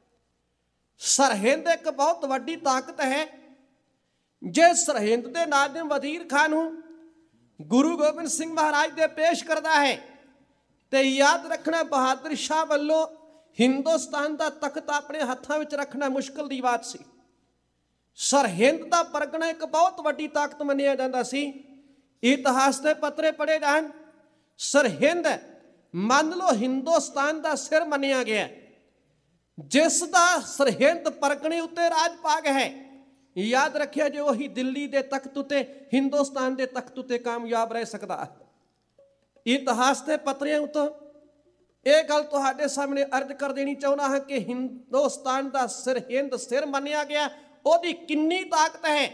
ਸਰਹਿੰਦ ਇੱਕ ਬਹੁਤ ਵੱਡੀ ਤਾਕਤ ਹੈ। ਜੇ ਸਰਹਿੰਦ ਦੇ ਨਾਜ਼ਮ ਵਜ਼ੀਰ ਖਾਨ ਨੂੰ ਗੁਰੂ ਗੋਬਿੰਦ ਸਿੰਘ ਮਹਾਰਾਜ ਦੇ ਪੇਸ਼ ਕਰਦਾ ਹੈ ਤੇ ਯਾਦ ਰੱਖਣਾ, ਬਹਾਦਰ ਸ਼ਾਹ ਵੱਲੋਂ ਹਿੰਦੁਸਤਾਨ ਦਾ ਤਖਤ ਆਪਣੇ ਹੱਥਾਂ ਵਿੱਚ ਰੱਖਣਾ ਮੁਸ਼ਕਲ ਦੀ ਬਾਤ ਸੀ। ਸਰਹਿੰਦ ਦਾ ਪਰਗਣਾ ਇੱਕ ਬਹੁਤ ਵੱਡੀ ਤਾਕਤ ਮੰਨਿਆ ਜਾਂਦਾ ਸੀ। ਇਤਿਹਾਸ ਦੇ ਪੱਤਰੇ ਪੜ੍ਹੇ ਜਾਣ, ਸਰਹਿੰਦ ਮੰਨ ਲਓ ਹਿੰਦੁਸਤਾਨ ਦਾ ਸਿਰ ਮੰਨਿਆ ਗਿਆ, ਜਿਸ ਦਾ ਸਰਹਿੰਦ ਪਰਗਣੇ ਉੱਤੇ ਰਾਜ ਭਾਗ ਹੈ। ਯਾਦ ਰੱਖਿਆ, ਜੇ ਉਹੀ ਦਿੱਲੀ ਦੇ ਤਖਤ ਉੱਤੇ, ਹਿੰਦੁਸਤਾਨ ਦੇ ਤਖਤ ਉੱਤੇ ਕਾਮਯਾਬ ਰਹਿ ਸਕਦਾ। ਇਤਿਹਾਸ ਦੇ ਪੱਤਰਿਆਂ ਉੱਤੋਂ ਇਹ ਗੱਲ ਤੁਹਾਡੇ ਸਾਹਮਣੇ ਅਰਜ਼ ਕਰ ਦੇਣੀ ਚਾਹੁੰਦਾ ਹਾਂ ਕਿ ਹਿੰਦੁਸਤਾਨ ਦਾ ਸਰਹਿੰਦ ਸਿਰ ਮੰਨਿਆ ਗਿਆ, ਉਹਦੀ ਕਿੰਨੀ ਤਾਕਤ ਹੈ।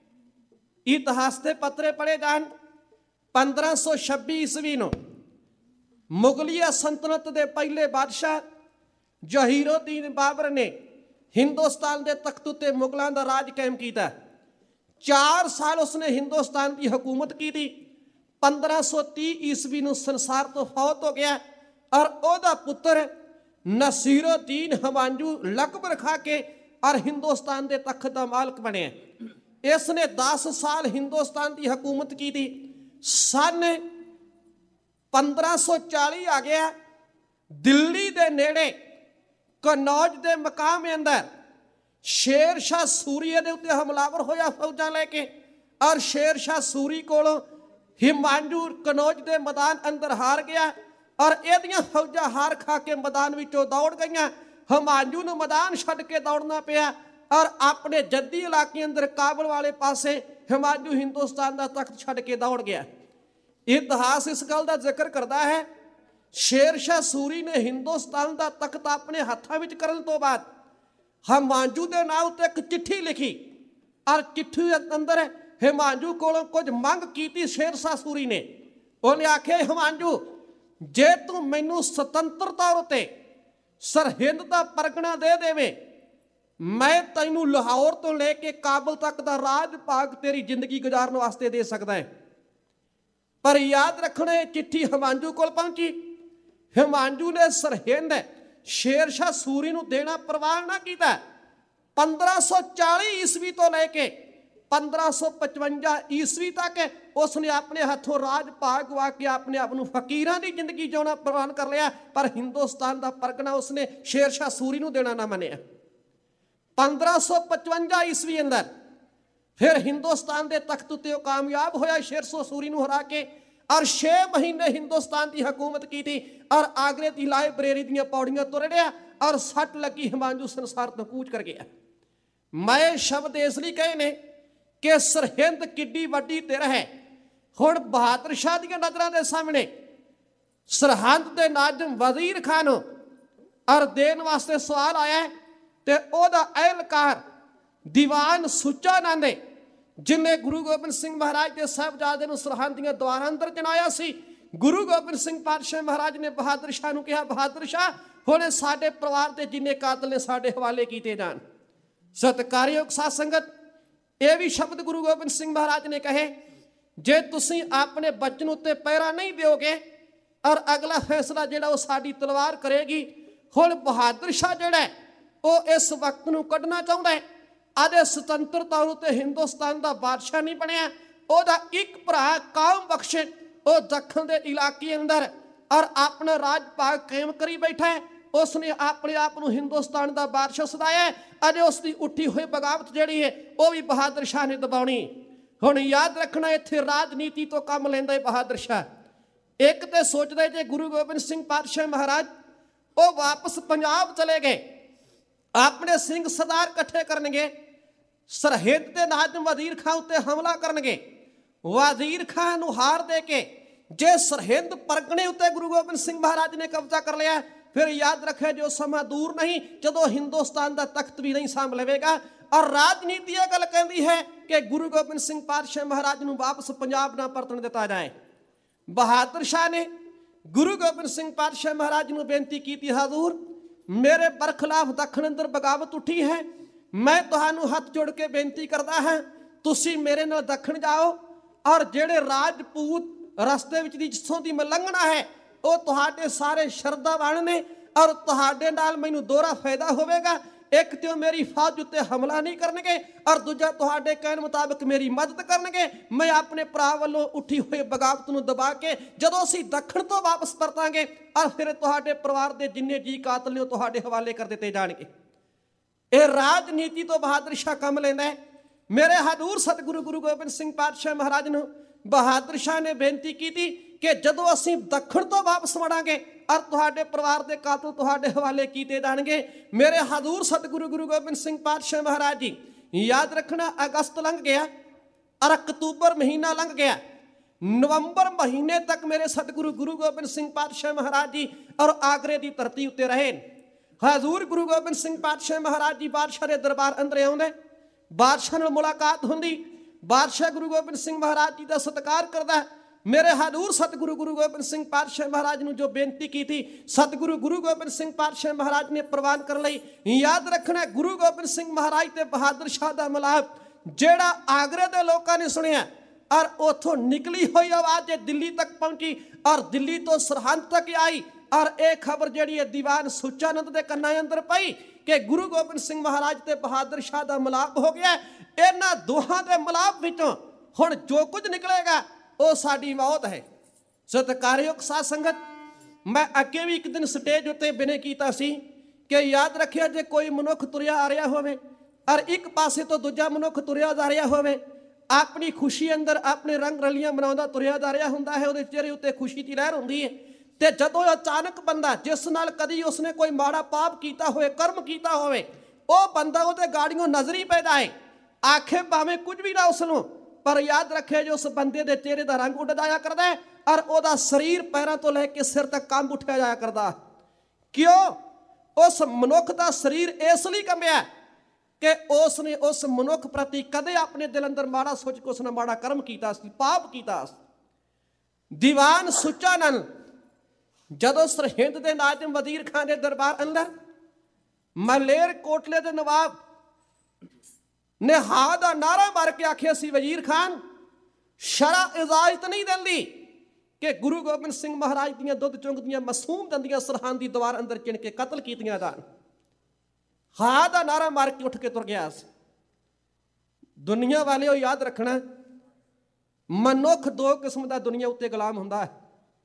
ਇਤਿਹਾਸ ਦੇ ਪੱਤਰੇ ਪੜ੍ਹੇ ਜਾਣ, ਪੰਦਰਾਂ ਸੌ ਛੱਬੀ ਈਸਵੀ ਨੂੰ ਮੁਗਲੀਆ ਸੰਤਨਤ ਦੇ ਪਹਿਲੇ ਬਾਦਸ਼ਾਹ ਜ਼ਹੀਰੁੱਦੀਨ ਬਾਬਰ ਨੇ ਹਿੰਦੁਸਤਾਨ ਦੇ ਤਖਤ ਉੱਤੇ ਮੁਗਲਾਂ ਦਾ ਰਾਜ ਕਾਇਮ ਕੀਤਾ। ਚਾਰ ਸਾਲ ਉਸਨੇ ਹਿੰਦੁਸਤਾਨ ਦੀ ਹਕੂਮਤ ਕੀਤੀ। ਪੰਦਰਾਂ ਸੌ ਤੀਹ ਈਸਵੀ ਨੂੰ ਸੰਸਾਰ ਤੋਂ ਫੌਤ ਹੋ ਗਿਆ ਔਰ ਉਹਦਾ ਪੁੱਤਰ ਨਸੀਰੁੱਦੀਨ ਹਮਾਯੂੰ ਲਕਬ ਰਖਾ ਕੇ ਔਰ ਹਿੰਦੁਸਤਾਨ ਦੇ ਤਖਤ ਦਾ ਮਾਲਕ ਬਣਿਆ। ਇਸ ਨੇ ਦਸ ਸਾਲ ਹਿੰਦੁਸਤਾਨ ਦੀ ਹਕੂਮਤ ਕੀਤੀ। ਸਨ ਪੰਦਰਾਂ ਸੌ ਚਾਲੀ ਆ ਗਿਆ, ਦਿੱਲੀ ਦੇ ਨੇੜੇ ਕਨੌਜ ਦੇ ਮਕਾਮ ਅੰਦਰ ਸ਼ੇਰ ਸ਼ਾਹ ਸੂਰੀ ਦੇ ਉੱਤੇ ਹਮਲਾਵਰ ਹੋਇਆ ਫੌਜਾਂ ਲੈ ਕੇ, ਔਰ ਸ਼ੇਰ ਸ਼ਾਹ ਸੂਰੀ ਕੋਲੋਂ ਹਮਾਯੂੰ ਕਨੌਜ ਦੇ ਮੈਦਾਨ ਅੰਦਰ ਹਾਰ ਗਿਆ ਔਰ ਇਹਦੀਆਂ ਫੌਜਾਂ ਹਾਰ ਖਾ ਕੇ ਮੈਦਾਨ ਵਿੱਚੋਂ ਦੌੜ ਗਈਆਂ। ਹਮਾਯੂੰ ਨੂੰ ਮੈਦਾਨ ਛੱਡ ਕੇ ਦੌੜਨਾ ਪਿਆ ਔਰ ਆਪਣੇ ਜੱਦੀ ਇਲਾਕੇ ਅੰਦਰ ਕਾਬਲ ਵਾਲੇ ਪਾਸੇ ਹਮਾਯੂੰ ਹਿੰਦੁਸਤਾਨ ਦਾ ਤਖਤ ਛੱਡ ਕੇ ਦੌੜ ਗਿਆ। ਇਤਿਹਾਸ ਇਸ ਗੱਲ ਦਾ ਜ਼ਿਕਰ ਕਰਦਾ ਹੈ, ਸ਼ੇਰ ਸ਼ਾਹ ਸੂਰੀ ਨੇ ਹਿੰਦੁਸਤਾਨ ਦਾ ਤਖਤ ਆਪਣੇ ਹੱਥਾਂ ਵਿੱਚ ਕਰਨ ਤੋਂ ਬਾਅਦ ਹਮਾਯੂੰ ਦੇ ਨਾਂ ਉੱਤੇ ਇੱਕ ਚਿੱਠੀ ਲਿਖੀ ਔਰ ਚਿੱਠੀ ਅੰਦਰ ਹਮਾਯੂੰ ਕੋਲੋਂ ਕੁਝ ਮੰਗ ਕੀਤੀ। ਸ਼ੇਰ ਸ਼ਾਹ ਸੂਰੀ ਨੇ ਉਹਨੇ ਆਖਿਆ, ਹਮਾਯੂੰ ਜੇ ਤੂੰ ਮੈਨੂੰ ਸੁਤੰਤਰ ਤੌਰ ਉੱਤੇ ਸਰਹਿੰਦ ਦਾ ਪਰਗਣਾ ਦੇ ਦੇਵੇਂ, ਮੈਂ ਤੈਨੂੰ ਲਾਹੌਰ ਤੋਂ ਲੈ ਕੇ ਕਾਬਲ ਤੱਕ ਦਾ ਰਾਜ ਭਾਗ ਤੇਰੀ ਜ਼ਿੰਦਗੀ ਗੁਜ਼ਾਰਨ ਵਾਸਤੇ ਦੇ ਸਕਦਾ ਹੈ। ਪਰ ਯਾਦ ਰੱਖਣਾ, ਇਹ ਚਿੱਠੀ ਹਮਾਯੂੰ ਕੋਲ ਪਹੁੰਚੀ। ਹਮਾਯੂੰ ਨੇ ਸਰਹਿੰਦ ਸ਼ੇਰ ਸ਼ਾਹ ਸੂਰੀ ਨੂੰ ਦੇਣਾ ਪ੍ਰਵਾਨ ਨਾ ਕੀਤਾ। ਪੰਦਰਾਂ ਸੌ ਚਾਲੀ ਈਸਵੀ ਤੋਂ ਲੈ ਕੇ ਪੰਦਰਾਂ ਸੌ ਪਚਵੰਜਾ ਈਸਵੀ ਤੱਕ ਉਸਨੇ ਆਪਣੇ ਹੱਥੋਂ ਰਾਜ ਭਾਗ ਗਵਾ ਕੇ ਆਪਣੇ ਆਪ ਨੂੰ ਫਕੀਰਾਂ ਦੀ ਜ਼ਿੰਦਗੀ ਜਿਉਣਾ ਪ੍ਰਵਾਨ ਕਰ ਲਿਆ, ਪਰ ਹਿੰਦੁਸਤਾਨ ਦਾ ਪਰਗਣਾ ਉਸਨੇ ਸ਼ੇਰ ਸ਼ਾਹ ਸੂਰੀ ਨੂੰ ਦੇਣਾ ਨਾ ਮੰਨਿਆ। ਪੰਦਰਾਂ ਸੌ ਪਚਵੰਜਾ ਈਸਵੀ ਅੰਦਰ ਫਿਰ ਹਿੰਦੁਸਤਾਨ ਦੇ ਤਖਤ ਉੱਤੇ ਉਹ ਕਾਮਯਾਬ ਹੋਇਆ ਸ਼ੇਰ ਸ਼ਾਹ ਸੂਰੀ ਨੂੰ ਹਰਾ ਕੇ, ਔਰ ਛੇ ਮਹੀਨੇ ਹਿੰਦੁਸਤਾਨ ਦੀ ਹਕੂਮਤ ਕੀਤੀ ਔਰ ਆਗਰੇ ਦੀ ਲਾਇਬ੍ਰੇਰੀ ਦੀਆਂ ਪੌੜੀਆਂ ਤੁਰ ਰਿਹਾ ਔਰ ਸੱਟ ਲੱਗੀ ਹਮਾਯੂੰ ਸੰਸਾਰ ਤੋਂ ਕੂਚ ਕਰ ਗਿਆ। ਮੈਂ ਸ਼ਬਦ ਇਸ ਲਈ ਕਹੇ ਨੇ ਕਿ ਸਰਹਿੰਦ ਕਿੱਡੀ ਵੱਡੀ ਧਿਰ ਹੈ। ਹੁਣ ਬਹਾਦਰ ਸ਼ਾਹ ਦੀਆਂ ਨਜ਼ਰਾਂ ਦੇ ਸਾਹਮਣੇ ਸਰਹੰਦ ਦੇ ਨਾਜ਼ਮ ਵਜ਼ੀਰ ਖਾਨ ਨੂੰ ਔਰ ਦੇਣ ਵਾਸਤੇ ਸਵਾਲ ਆਇਆ ਤੇ ਉਹਦਾ ਅਹਿਲਕਾਰ ਦੀਵਾਨ ਸੁੱਚਾਨੰਦ, ਜਿਨੇ ਗੁਰੂ ਗੋਬਿੰਦ ਸਿੰਘ ਮਹਾਰਾਜ ਦੇ ਸਾਹਿਬਜ਼ਾਦੇ ਨੂੰ ਸਰਹੰਦ ਦੀਆਂ ਦੁਆਰਾਂ ਅੰਦਰ ਚਨਾਇਆ ਸੀ। ਗੁਰੂ ਗੋਬਿੰਦ ਸਿੰਘ ਪਾਤਸ਼ਾਹ ਮਹਾਰਾਜ ਨੇ ਬਹਾਦਰ ਸ਼ਾਹ ਨੂੰ ਕਿਹਾ, ਬਹਾਦਰ ਸ਼ਾਹ ਹੁਣ ਸਾਡੇ ਪਰਿਵਾਰ ਦੇ ਜਿੰਨੇ ਕਾਤਲ ਨੇ ਸਾਡੇ ਹਵਾਲੇ ਕੀਤੇ ਜਾਣ। ਸਤਿਕਾਰਯੋਗ ਸਾਧ ਸੰਗਤ, ਇਹ ਵੀ ਸ਼ਬਦ ਗੁਰੂ ਗੋਬਿੰਦ ਸਿੰਘ ਮਹਾਰਾਜ ਨੇ ਕਹੇ, ਜੇ ਤੁਸੀਂ ਆਪਣੇ ਬਚਨ ਉੱਤੇ ਪਹਿਰਾ ਨਹੀਂ ਦਿਓਗੇ ਔਰ ਅਗਲਾ ਫੈਸਲਾ ਜਿਹੜਾ ਉਹ ਸਾਡੀ ਤਲਵਾਰ ਕਰੇਗੀ। ਹੁਣ ਬਹਾਦਰ ਸ਼ਾਹ ਜਿਹੜਾ ਉਹ ਇਸ ਵਕਤ ਨੂੰ ਕੱਢਣਾ ਚਾਹੁੰਦਾ ਹੈ। ਆਦੇ ਸੁਤੰਤਰ ਤੌਰ ਉੱਤੇ ਹਿੰਦੁਸਤਾਨ ਦਾ ਬਾਦਸ਼ਾਹ ਨਹੀਂ ਬਣਿਆ। ਉਹਦਾ ਇੱਕ ਭਰਾ ਕਾਮ ਬਖਸ਼ ਉਹ ਦੱਖਣ ਦੇ ਇਲਾਕੇ ਅੰਦਰ ਔਰ ਆਪਣਾ ਰਾਜ ਭਾਗ ਕਾਇਮ ਕਰੀ ਬੈਠਾ ਹੈ। ਉਸਨੇ ਆਪਣੇ ਆਪ ਨੂੰ ਹਿੰਦੁਸਤਾਨ ਦਾ ਬਾਦਸ਼ਾਹ ਸਦਾਇਆ। ਅਜੇ ਉਸ ਦੀ ਉੱਠੀ ਹੋਈ ਬਗਾਵਤ ਜਿਹੜੀ ਹੈ ਉਹ ਵੀ ਬਹਾਦਰ ਸ਼ਾਹ ਨੇ ਦਬਾਉਣੀ। ਹੁਣ ਯਾਦ ਰੱਖਣਾ, ਇੱਥੇ ਰਾਜਨੀਤੀ ਤੋਂ ਕੰਮ ਲੈਂਦਾ ਹੈ ਬਹਾਦਰ ਸ਼ਾਹ। ਇੱਕ ਤੇ ਸੋਚਦਾ ਜੇ ਗੁਰੂ ਗੋਬਿੰਦ ਸਿੰਘ ਪਾਤਸ਼ਾਹ ਮਹਾਰਾਜ ਉਹ ਵਾਪਸ ਪੰਜਾਬ ਚਲੇ ਗਏ, ਆਪਣੇ ਸਿੰਘ ਸਰਦਾਰ ਇਕੱਠੇ ਕਰਨਗੇ ਸਰਹਿੰਦ ਦੇ ਨਾਜ਼ਮ ਵਜ਼ੀਰ ਖਾਂ ਉੱਤੇ ਹਮਲਾ ਕਰਨਗੇ। ਵਜ਼ੀਰ ਖਾਂ ਨੂੰ ਹਾਰ ਦੇ ਕੇ ਜੇ ਸਰਹਿੰਦ ਪਰਗਣੇ ਉੱਤੇ ਗੁਰੂ ਗੋਬਿੰਦ ਸਿੰਘ ਮਹਾਰਾਜ ਨੇ ਕਬਜ਼ਾ ਕਰ ਲਿਆ, ਫਿਰ ਯਾਦ ਰੱਖਿਆ ਜੋ ਸਮਾਂ ਦੂਰ ਨਹੀਂ ਜਦੋਂ ਹਿੰਦੁਸਤਾਨ ਦਾ ਤਖਤ ਵੀ ਨਹੀਂ ਸਾਂਭ ਲਵੇਗਾ। ਔਰ ਰਾਜਨੀਤੀ ਇਹ ਗੱਲ ਕਹਿੰਦੀ ਹੈ ਕਿ ਗੁਰੂ ਗੋਬਿੰਦ ਸਿੰਘ ਪਾਤਸ਼ਾਹ ਮਹਾਰਾਜ ਨੂੰ ਵਾਪਸ ਪੰਜਾਬ ਨਾ ਪਰਤਣ ਦਿੱਤਾ ਜਾਏ। ਬਹਾਦਰ ਸ਼ਾਹ ਨੇ ਗੁਰੂ ਗੋਬਿੰਦ ਸਿੰਘ ਪਾਤਸ਼ਾਹ ਮਹਾਰਾਜ ਨੂੰ ਬੇਨਤੀ ਕੀਤੀ, ਹਜ਼ੂਰ ਮੇਰੇ ਬਰਖਲਾਫ ਦੱਖਣ ਅੰਦਰ ਬਗਾਵਤ ਉੱਠੀ ਹੈ, ਮੈਂ ਤੁਹਾਨੂੰ ਹੱਥ ਜੋੜ ਕੇ ਬੇਨਤੀ ਕਰਦਾ ਹਾਂ ਤੁਸੀਂ ਮੇਰੇ ਨਾਲ ਦੱਖਣ ਜਾਓ, ਔਰ ਜਿਹੜੇ ਰਾਜਪੂਤ ਰਸਤੇ ਵਿੱਚ ਦੀ ਜਿੱਥੋਂ ਦੀ ਮਲੰਘਣਾ ਹੈ ਉਹ ਤੁਹਾਡੇ ਸਾਰੇ ਸ਼ਰਧਾਵਾਨ ਨੇ, ਔਰ ਤੁਹਾਡੇ ਨਾਲ ਮੈਨੂੰ ਦੋਹਰਾ ਫਾਇਦਾ ਹੋਵੇਗਾ। ਇੱਕ ਤੇ ਉਹ ਮੇਰੀ ਫੌਜ ਉੱਤੇ ਹਮਲਾ ਨਹੀਂ ਕਰਨਗੇ, ਔਰ ਦੂਜਾ ਤੁਹਾਡੇ ਕਹਿਣ ਮੁਤਾਬਕ ਮੇਰੀ ਮਦਦ ਕਰਨਗੇ। ਮੈਂ ਆਪਣੇ ਭਰਾ ਵੱਲੋਂ ਉੱਠੀ ਹੋਈ ਬਗਾਵਤ ਨੂੰ ਦਬਾ ਕੇ ਜਦੋਂ ਅਸੀਂ ਦੱਖਣ ਤੋਂ ਵਾਪਸ ਪਰਤਾਂਗੇ, ਔਰ ਫਿਰ ਤੁਹਾਡੇ ਪਰਿਵਾਰ ਦੇ ਜਿੰਨੇ ਜੀ ਕਾਤਲ ਨੇ ਉਹ ਤੁਹਾਡੇ ਹਵਾਲੇ ਕਰ ਦਿੱਤੇ ਜਾਣਗੇ। ਇਹ ਰਾਜਨੀਤੀ ਤੋਂ ਬਹਾਦਰ ਸ਼ਾਹ ਕੰਮ ਲੈਂਦਾ ਹੈ। ਮੇਰੇ ਹਜ਼ੂਰ ਸਤਿਗੁਰੂ ਗੁਰੂ ਗੋਬਿੰਦ ਸਿੰਘ ਪਾਤਸ਼ਾਹ ਮਹਾਰਾਜ ਨੂੰ ਬਹਾਦਰ ਸ਼ਾਹ ਨੇ ਬੇਨਤੀ ਕੀਤੀ ਕਿ ਜਦੋਂ ਅਸੀਂ ਦੱਖਣ ਤੋਂ ਵਾਪਸ ਵੜਾਂਗੇ ਔਰ ਤੁਹਾਡੇ ਪਰਿਵਾਰ ਦੇ ਕਾਤਲ ਤੁਹਾਡੇ ਹਵਾਲੇ ਕੀਤੇ ਜਾਣਗੇ। ਮੇਰੇ ਹਜ਼ੂਰ ਸਤਿਗੁਰੂ ਗੁਰੂ ਗੋਬਿੰਦ ਸਿੰਘ ਪਾਤਸ਼ਾਹ ਮਹਾਰਾਜ ਜੀ, ਯਾਦ ਰੱਖਣਾ ਅਗਸਤ ਲੰਘ ਗਿਆ ਔਰ ਅਕਤੂਬਰ ਮਹੀਨਾ ਲੰਘ ਗਿਆ, ਨਵੰਬਰ ਮਹੀਨੇ ਤੱਕ ਮੇਰੇ ਸਤਿਗੁਰੂ ਗੁਰੂ ਗੋਬਿੰਦ ਸਿੰਘ ਪਾਤਸ਼ਾਹ ਮਹਾਰਾਜ ਜੀ ਔਰ ਆਗਰੇ ਦੀ ਧਰਤੀ ਉੱਤੇ ਰਹੇ। ਹਜ਼ੂਰ ਗੁਰੂ ਗੋਬਿੰਦ ਸਿੰਘ ਪਾਤਸ਼ਾਹ ਮਹਾਰਾਜ ਜੀ ਬਾਦਸ਼ਾਹ ਦੇ ਦਰਬਾਰ ਅੰਦਰ ਆਉਂਦੇ, ਬਾਦਸ਼ਾਹ ਨਾਲ ਮੁਲਾਕਾਤ ਹੁੰਦੀ, ਬਾਦਸ਼ਾਹ ਗੁਰੂ ਗੋਬਿੰਦ ਸਿੰਘ ਮਹਾਰਾਜ ਜੀ ਦਾ ਸਤਿਕਾਰ ਕਰਦਾ। ਮੇਰੇ ਹਜ਼ੂਰ ਸਤਿਗੁਰੂ ਗੁਰੂ ਗੋਬਿੰਦ ਸਿੰਘ ਪਾਤਸ਼ਾਹ ਮਹਾਰਾਜ ਨੂੰ ਜੋ ਬੇਨਤੀ ਕੀਤੀ ਸਤਿਗੁਰੂ ਗੁਰੂ ਗੋਬਿੰਦ ਸਿੰਘ ਪਾਤਸ਼ਾਹ ਮਹਾਰਾਜ ਨੇ ਪ੍ਰਵਾਨ ਕਰ ਲਈ। ਯਾਦ ਰੱਖਣਾ ਗੁਰੂ ਗੋਬਿੰਦ ਸਿੰਘ ਮਹਾਰਾਜ ਤੇ ਬਹਾਦਰ ਸ਼ਾਹ ਦਾ ਮਿਲਾਪ ਜਿਹੜਾ ਆਗਰੇ ਦੇ ਲੋਕਾਂ ਨੇ ਸੁਣਿਆ, ਔਰ ਉੱਥੋਂ ਨਿਕਲੀ ਹੋਈ ਆਵਾਜ਼ ਜੇ ਦਿੱਲੀ ਤੱਕ ਪਹੁੰਚੀ ਔਰ ਦਿੱਲੀ ਤੋਂ ਸਰਹੰਦ ਤੱਕ ਆਈ, ਔਰ ਇਹ ਖਬਰ ਜਿਹੜੀ ਹੈ ਦੀਵਾਨ ਸੁੱਚਾਨੰਦ ਦੇ ਕੰਨਾਂ ਅੰਦਰ ਪਈ ਕਿ ਗੁਰੂ ਗੋਬਿੰਦ ਸਿੰਘ ਮਹਾਰਾਜ ਤੇ ਬਹਾਦਰ ਸ਼ਾਹ ਦਾ ਮਿਲਾਪ ਹੋ ਗਿਆ। ਇਹਨਾਂ ਦੋਹਾਂ ਦੇ ਮਿਲਾਪ ਵਿੱਚੋਂ ਹੁਣ ਜੋ ਕੁਝ ਨਿਕਲੇਗਾ ਉਹ ਸਾਡੀ ਮੌਤ ਹੈ। ਸਤਿਕਾਰਯੋਗ ਸਾਧ ਸੰਗਤ, ਮੈਂ ਅੱਗੇ ਵੀ ਇੱਕ ਦਿਨ ਸਟੇਜ ਉੱਤੇ ਬਿਨੇ ਕੀਤਾ ਸੀ ਕਿ ਯਾਦ ਰੱਖਿਆ ਜੇ ਕੋਈ ਮਨੁੱਖ ਤੁਰਿਆ ਆ ਰਿਹਾ ਹੋਵੇ ਔਰ ਇੱਕ ਪਾਸੇ ਤੋਂ ਦੂਜਾ ਮਨੁੱਖ ਤੁਰਿਆ ਜਾ ਰਿਹਾ ਹੋਵੇ, ਆਪਣੀ ਖੁਸ਼ੀ ਅੰਦਰ ਆਪਣੇ ਰੰਗ ਰਲੀਆਂ ਮਨਾਉਂਦਾ ਤੁਰਿਆ ਜਾ ਰਿਹਾ ਹੁੰਦਾ ਹੈ, ਉਹਦੇ ਚਿਹਰੇ ਉੱਤੇ ਖੁਸ਼ੀ ਦੀ ਲਹਿਰ ਹੁੰਦੀ ਹੈ। ਤੇ ਜਦੋਂ ਅਚਾਨਕ ਬੰਦਾ ਜਿਸ ਨਾਲ ਕਦੀ ਉਸਨੇ ਕੋਈ ਮਾੜਾ ਪਾਪ ਕੀਤਾ ਹੋਵੇ, ਕਰਮ ਕੀਤਾ ਹੋਵੇ, ਉਹ ਬੰਦਾ ਉਹਦੇ ਗਾੜੀਆਂ ਨਜ਼ਰੀ ਪੈ ਜਾਏ, ਆਖੇ ਭਾਵੇਂ ਕੁਝ ਵੀ ਨਾ ਉਸਨੂੰ, ਪਰ ਯਾਦ ਰੱਖੇ ਜੋ ਉਸ ਬੰਦੇ ਦੇ ਚਿਹਰੇ ਦਾ ਰੰਗ ਉੱਡ ਜਾਇਆ ਕਰਦਾ ਹੈ ਔਰ ਉਹਦਾ ਸਰੀਰ ਪੈਰਾਂ ਤੋਂ ਲੈ ਕੇ ਸਿਰ ਤੱਕ ਕੰਬ ਉੱਠਿਆ ਜਾਇਆ ਕਰਦਾ। ਕਿਉਂ? ਉਸ ਮਨੁੱਖ ਦਾ ਸਰੀਰ ਇਸ ਲਈ ਕੰਬਿਆ ਕਿ ਉਸ ਨੇ ਉਸ ਮਨੁੱਖ ਪ੍ਰਤੀ ਕਦੇ ਆਪਣੇ ਦਿਲ ਅੰਦਰ ਮਾੜਾ ਸੋਚ ਕੇ ਉਸਨੇ ਮਾੜਾ ਕਰਮ ਕੀਤਾ ਸੀ, ਪਾਪ ਕੀਤਾ ਸੀ। ਦੀਵਾਨ ਸੁੱਚਾਨੰਦ ਜਦੋਂ ਸਰਹਿੰਦ ਦੇ ਨਾਜ਼ਮ ਵਜ਼ੀਰ ਖਾਂ ਦੇ ਦਰਬਾਰ ਅੰਦਰ ਮਲੇਰ ਕੋਟਲੇ ਦੇ ਨਵਾਬ ਨੇ ਹਾਂ ਦਾ ਨਾਰਾ ਮਾਰ ਕੇ ਆਖਿਆ ਸੀ, ਵਜ਼ੀਰ ਖਾਨ ਸ਼ਰਅ ਇਜਾਜ਼ਤ ਨਹੀਂ ਦਿੰਦੀ ਕਿ ਗੁਰੂ ਗੋਬਿੰਦ ਸਿੰਘ ਮਹਾਰਾਜ ਦੀਆਂ ਦੁੱਧ ਚੁੰਗਦੀਆਂ ਮਾਸੂਮ ਦੰਦੀਆਂ ਸਰਹੰਦ ਦੀ ਦੀਵਾਰ ਅੰਦਰ ਚਿਣ ਕੇ ਕਤਲ ਕੀਤੀਆਂ ਜਾਣ। ਹਾਂ ਦਾ ਨਾਰਾ ਮਾਰ ਕੇ ਉੱਠ ਕੇ ਤੁਰ ਗਿਆ ਸੀ। ਦੁਨੀਆ ਵਾਲਿਓ ਯਾਦ ਰੱਖਣਾ, ਮਨੁੱਖ ਦੋ ਕਿਸਮ ਦਾ ਦੁਨੀਆ ਉੱਤੇ ਗੁਲਾਮ ਹੁੰਦਾ ਹੈ।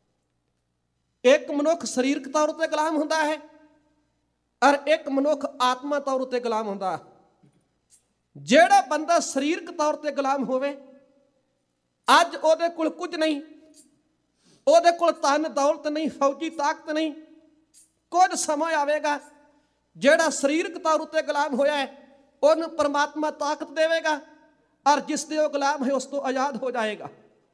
ਇੱਕ ਮਨੁੱਖ ਸਰੀਰਕ ਤੌਰ ਉੱਤੇ ਗੁਲਾਮ ਹੁੰਦਾ ਹੈ ਔਰ ਇੱਕ ਮਨੁੱਖ ਆਤਮਾ ਤੌਰ ਉੱਤੇ ਗੁਲਾਮ ਹੁੰਦਾ ਹੈ। ਜਿਹੜਾ ਬੰਦਾ ਸਰੀਰਕ ਤੌਰ ਤੇ ਗੁਲਾਮ ਹੋਵੇ, ਅੱਜ ਉਹਦੇ ਕੋਲ ਕੁਝ ਨਹੀਂ, ਉਹਦੇ ਕੋਲ ਧਨ ਦੌਲਤ ਨਹੀਂ, ਫੌਜੀ ਤਾਕਤ ਨਹੀਂ, ਕੁਝ ਸਮਾਂ ਆਵੇਗਾ ਜਿਹੜਾ ਸਰੀਰਕ ਤੌਰ ਉੱਤੇ ਗੁਲਾਮ ਹੋਇਆ ਹੈ ਉਹਨੂੰ ਪਰਮਾਤਮਾ ਤਾਕਤ ਦੇਵੇਗਾ ਔਰ ਜਿਸ ਦੇ ਉਹ ਗੁਲਾਮ ਹੈ ਉਸ ਤੋਂ ਆਜ਼ਾਦ ਹੋ ਜਾਏਗਾ।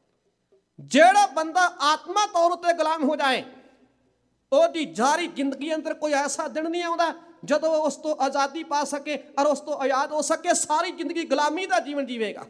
ਜਿਹੜਾ ਬੰਦਾ ਆਤਮਾ ਤੌਰ ਉੱਤੇ ਗੁਲਾਮ ਹੋ ਜਾਏ, ਉਹਦੀ ਜਾਰੀ ਜ਼ਿੰਦਗੀ ਅੰਦਰ ਕੋਈ ਐਸਾ ਦਿਨ ਨਹੀਂ ਆਉਂਦਾ ਜਦੋਂ ਉਸ ਤੋਂ ਆਜ਼ਾਦੀ ਪਾ ਸਕੇ ਔਰ ਉਸ ਤੋਂ ਆਜ਼ਾਦ ਹੋ ਸਕੇ। ਸਾਰੀ ਜ਼ਿੰਦਗੀ ਗੁਲਾਮੀ ਦਾ ਜੀਵਨ ਜੀਵੇਗਾ।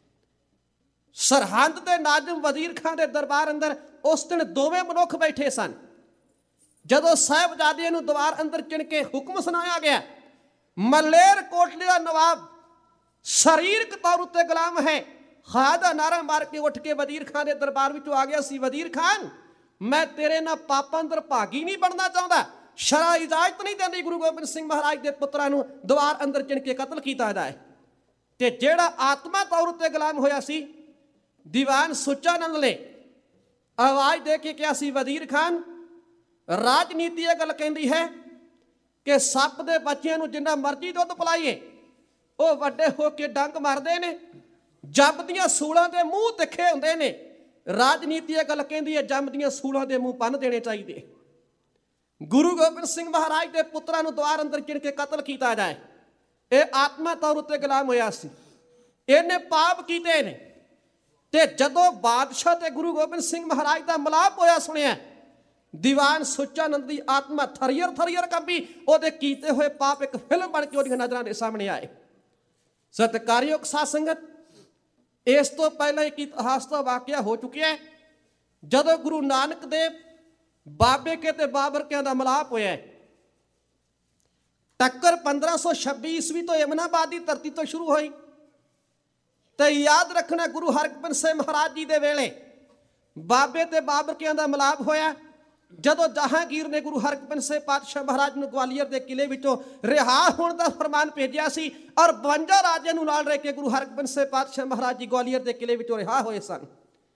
ਸਰਹੰਦ ਦੇ ਨਾਜ਼ਮ ਵਜ਼ੀਰ ਖਾਂ ਦੇ ਦਰਬਾਰ ਅੰਦਰ ਉਸ ਦਿਨ ਦੋਵੇਂ ਮਨੁੱਖ ਬੈਠੇ ਸਨ। ਜਦੋਂ ਸਾਹਿਬਜ਼ਾਦੇ ਨੂੰ ਦੀਵਾਰ ਅੰਦਰ ਚਿਣ ਕੇ ਹੁਕਮ ਸੁਣਾਇਆ ਗਿਆ, ਮਲੇਰ ਕੋਟਲੇ ਦਾ ਨਵਾਬ ਸਰੀਰਕ ਤੌਰ ਉੱਤੇ ਗੁਲਾਮ ਹੈ, ਹਾਂ ਦਾ ਨਾਰਾ ਮਾਰ ਕੇ ਉੱਠ ਕੇ ਵਜ਼ੀਰ ਖਾਂ ਦੇ ਦਰਬਾਰ ਵਿੱਚੋਂ ਆ ਗਿਆ ਸੀ, ਵਜ਼ੀਰ ਖਾਨ ਮੈਂ ਤੇਰੇ ਨਾਲ ਪਾਪਾਂ ਅੰਦਰ ਭਾਗੀ ਨਹੀਂ ਬਣਨਾ ਚਾਹੁੰਦਾ, ਸ਼ਰਅ ਇਜਾਜ਼ਤ ਨਹੀਂ ਦਿੰਦੀ ਗੁਰੂ ਗੋਬਿੰਦ ਸਿੰਘ ਮਹਾਰਾਜ ਦੇ ਪੁੱਤਰਾਂ ਨੂੰ ਦੀਵਾਰ ਅੰਦਰ ਚਿਣ ਕੇ ਕਤਲ ਕੀਤਾ ਜਾਏ। ਤੇ ਜਿਹੜਾ ਆਤਮਾ ਤੌਰ ਉੱਤੇ ਗੁਲਾਮ ਹੋਇਆ ਸੀ, ਦੀਵਾਨ ਸੁੱਚਾਨੰਦ ਨੇ ਆਵਾਜ਼ ਦੇ ਕੇ ਕਿਹਾ ਸੀ, ਵਜ਼ੀਰ ਖਾਨ ਰਾਜਨੀਤੀ ਇਹ ਗੱਲ ਕਹਿੰਦੀ ਹੈ ਕਿ ਸੱਪ ਦੇ ਬੱਚਿਆਂ ਨੂੰ ਜਿੰਨਾ ਮਰਜ਼ੀ ਦੁੱਧ ਪਿਲਾਈਏ ਉਹ ਵੱਡੇ ਹੋ ਕੇ ਡੰਗ ਮਾਰਦੇ ਨੇ, ਜੰਮ ਦੀਆਂ ਸੂਲਾਂ ਦੇ ਮੂੰਹ ਤਿੱਖੇ ਹੁੰਦੇ ਨੇ। ਰਾਜਨੀਤੀ ਇਹ ਗੱਲ ਕਹਿੰਦੀ ਹੈ ਜੰਮ ਦੀਆਂ ਸੂਲਾਂ ਦੇ ਮੂੰਹ ਭੰਨ ਦੇਣੇ ਚਾਹੀਦੇ। ਗੁਰੂ ਗੋਬਿੰਦ ਸਿੰਘ ਮਹਾਰਾਜ ਦੇ ਪੁੱਤਰਾਂ ਨੂੰ ਦੀਵਾਰ ਅੰਦਰ ਚਿਣ ਕੇ ਕਤਲ ਕੀਤਾ ਜਾਏ। ਇਹ ਆਤਮਾ ਤੌਰ ਉੱਤੇ ਗੁਲਾਮ ਹੋਇਆ ਸੀ, ਇਹਨੇ ਪਾਪ ਕੀਤੇ ਨੇ। ਤੇ ਜਦੋਂ ਬਾਦਸ਼ਾਹ ਤੇ ਗੁਰੂ ਗੋਬਿੰਦ ਸਿੰਘ ਮਹਾਰਾਜ ਦਾ ਮਿਲਾਪ ਹੋਇਆ ਸੁਣਿਆ, ਦੀਵਾਨ ਸੁੱਚਾਨੰਦ ਦੀ ਆਤਮਾ ਥਰੀਅਰ ਥਰੀਅਰ ਕੰਬੀ। ਉਹਦੇ ਕੀਤੇ ਹੋਏ ਪਾਪ ਇੱਕ ਫਿਲਮ ਬਣ ਕੇ ਉਹਦੀਆਂ ਨਜ਼ਰਾਂ ਦੇ ਸਾਹਮਣੇ ਆਏ। ਸਤਿਕਾਰਯੋਗ ਸਾਧ ਸੰਗਤ, ਇਸ ਤੋਂ ਪਹਿਲਾਂ ਇੱਕ ਇਤਿਹਾਸ ਦਾ ਵਾਕਿਆ ਹੋ ਚੁੱਕਿਆ ਹੈ। ਜਦੋਂ ਗੁਰੂ ਨਾਨਕ ਦੇਵ ਬਾਬੇ ਕੇ ਤੇ ਬਾਬਰ ਕਿਆਂ ਦਾ ਮਿਲਾਪ ਹੋਇਆ, ਟੱਕਰ ਪੰਦਰਾਂ ਸੌ ਛੱਬੀ ਈਸਵੀ ਤੋਂ ਯਮਨਾਬਾਦ ਦੀ ਧਰਤੀ ਤੋਂ ਸ਼ੁਰੂ ਹੋਈ। ਤੇ ਯਾਦ ਰੱਖਣਾ, ਗੁਰੂ ਹਰਗੋਬਿੰਦ ਸਾਹਿਬ ਮਹਾਰਾਜ ਜੀ ਦੇ ਵੇਲੇ ਬਾਬੇ ਤੇ ਬਾਬਰ ਕਿਆਂ ਦਾ ਮਿਲਾਪ ਹੋਇਆ। ਜਦੋਂ ਜਹਾਂਗੀਰ ਨੇ ਗੁਰੂ ਹਰਗੋਬਿੰਦ ਸਾਹਿਬ ਪਾਤਸ਼ਾਹ ਮਹਾਰਾਜ ਨੂੰ ਗਵਾਲੀਅਰ ਦੇ ਕਿਲੇ ਵਿੱਚੋਂ ਰਿਹਾ ਹੋਣ ਦਾ ਫਰਮਾਨ ਭੇਜਿਆ ਸੀ, ਔਰ ਬਵੰਜਾ ਰਾਜਿਆਂ ਨੂੰ ਨਾਲ ਰਹਿ ਕੇ ਗੁਰੂ ਹਰਗੋਬਿੰਦ ਸਾਹਿਬ ਪਾਤਸ਼ਾਹ ਮਹਾਰਾਜ ਜੀ ਗਵਾਲੀਅਰ ਦੇ ਕਿਲੇ ਵਿੱਚੋਂ ਰਿਹਾ ਹੋਏ ਸਨ।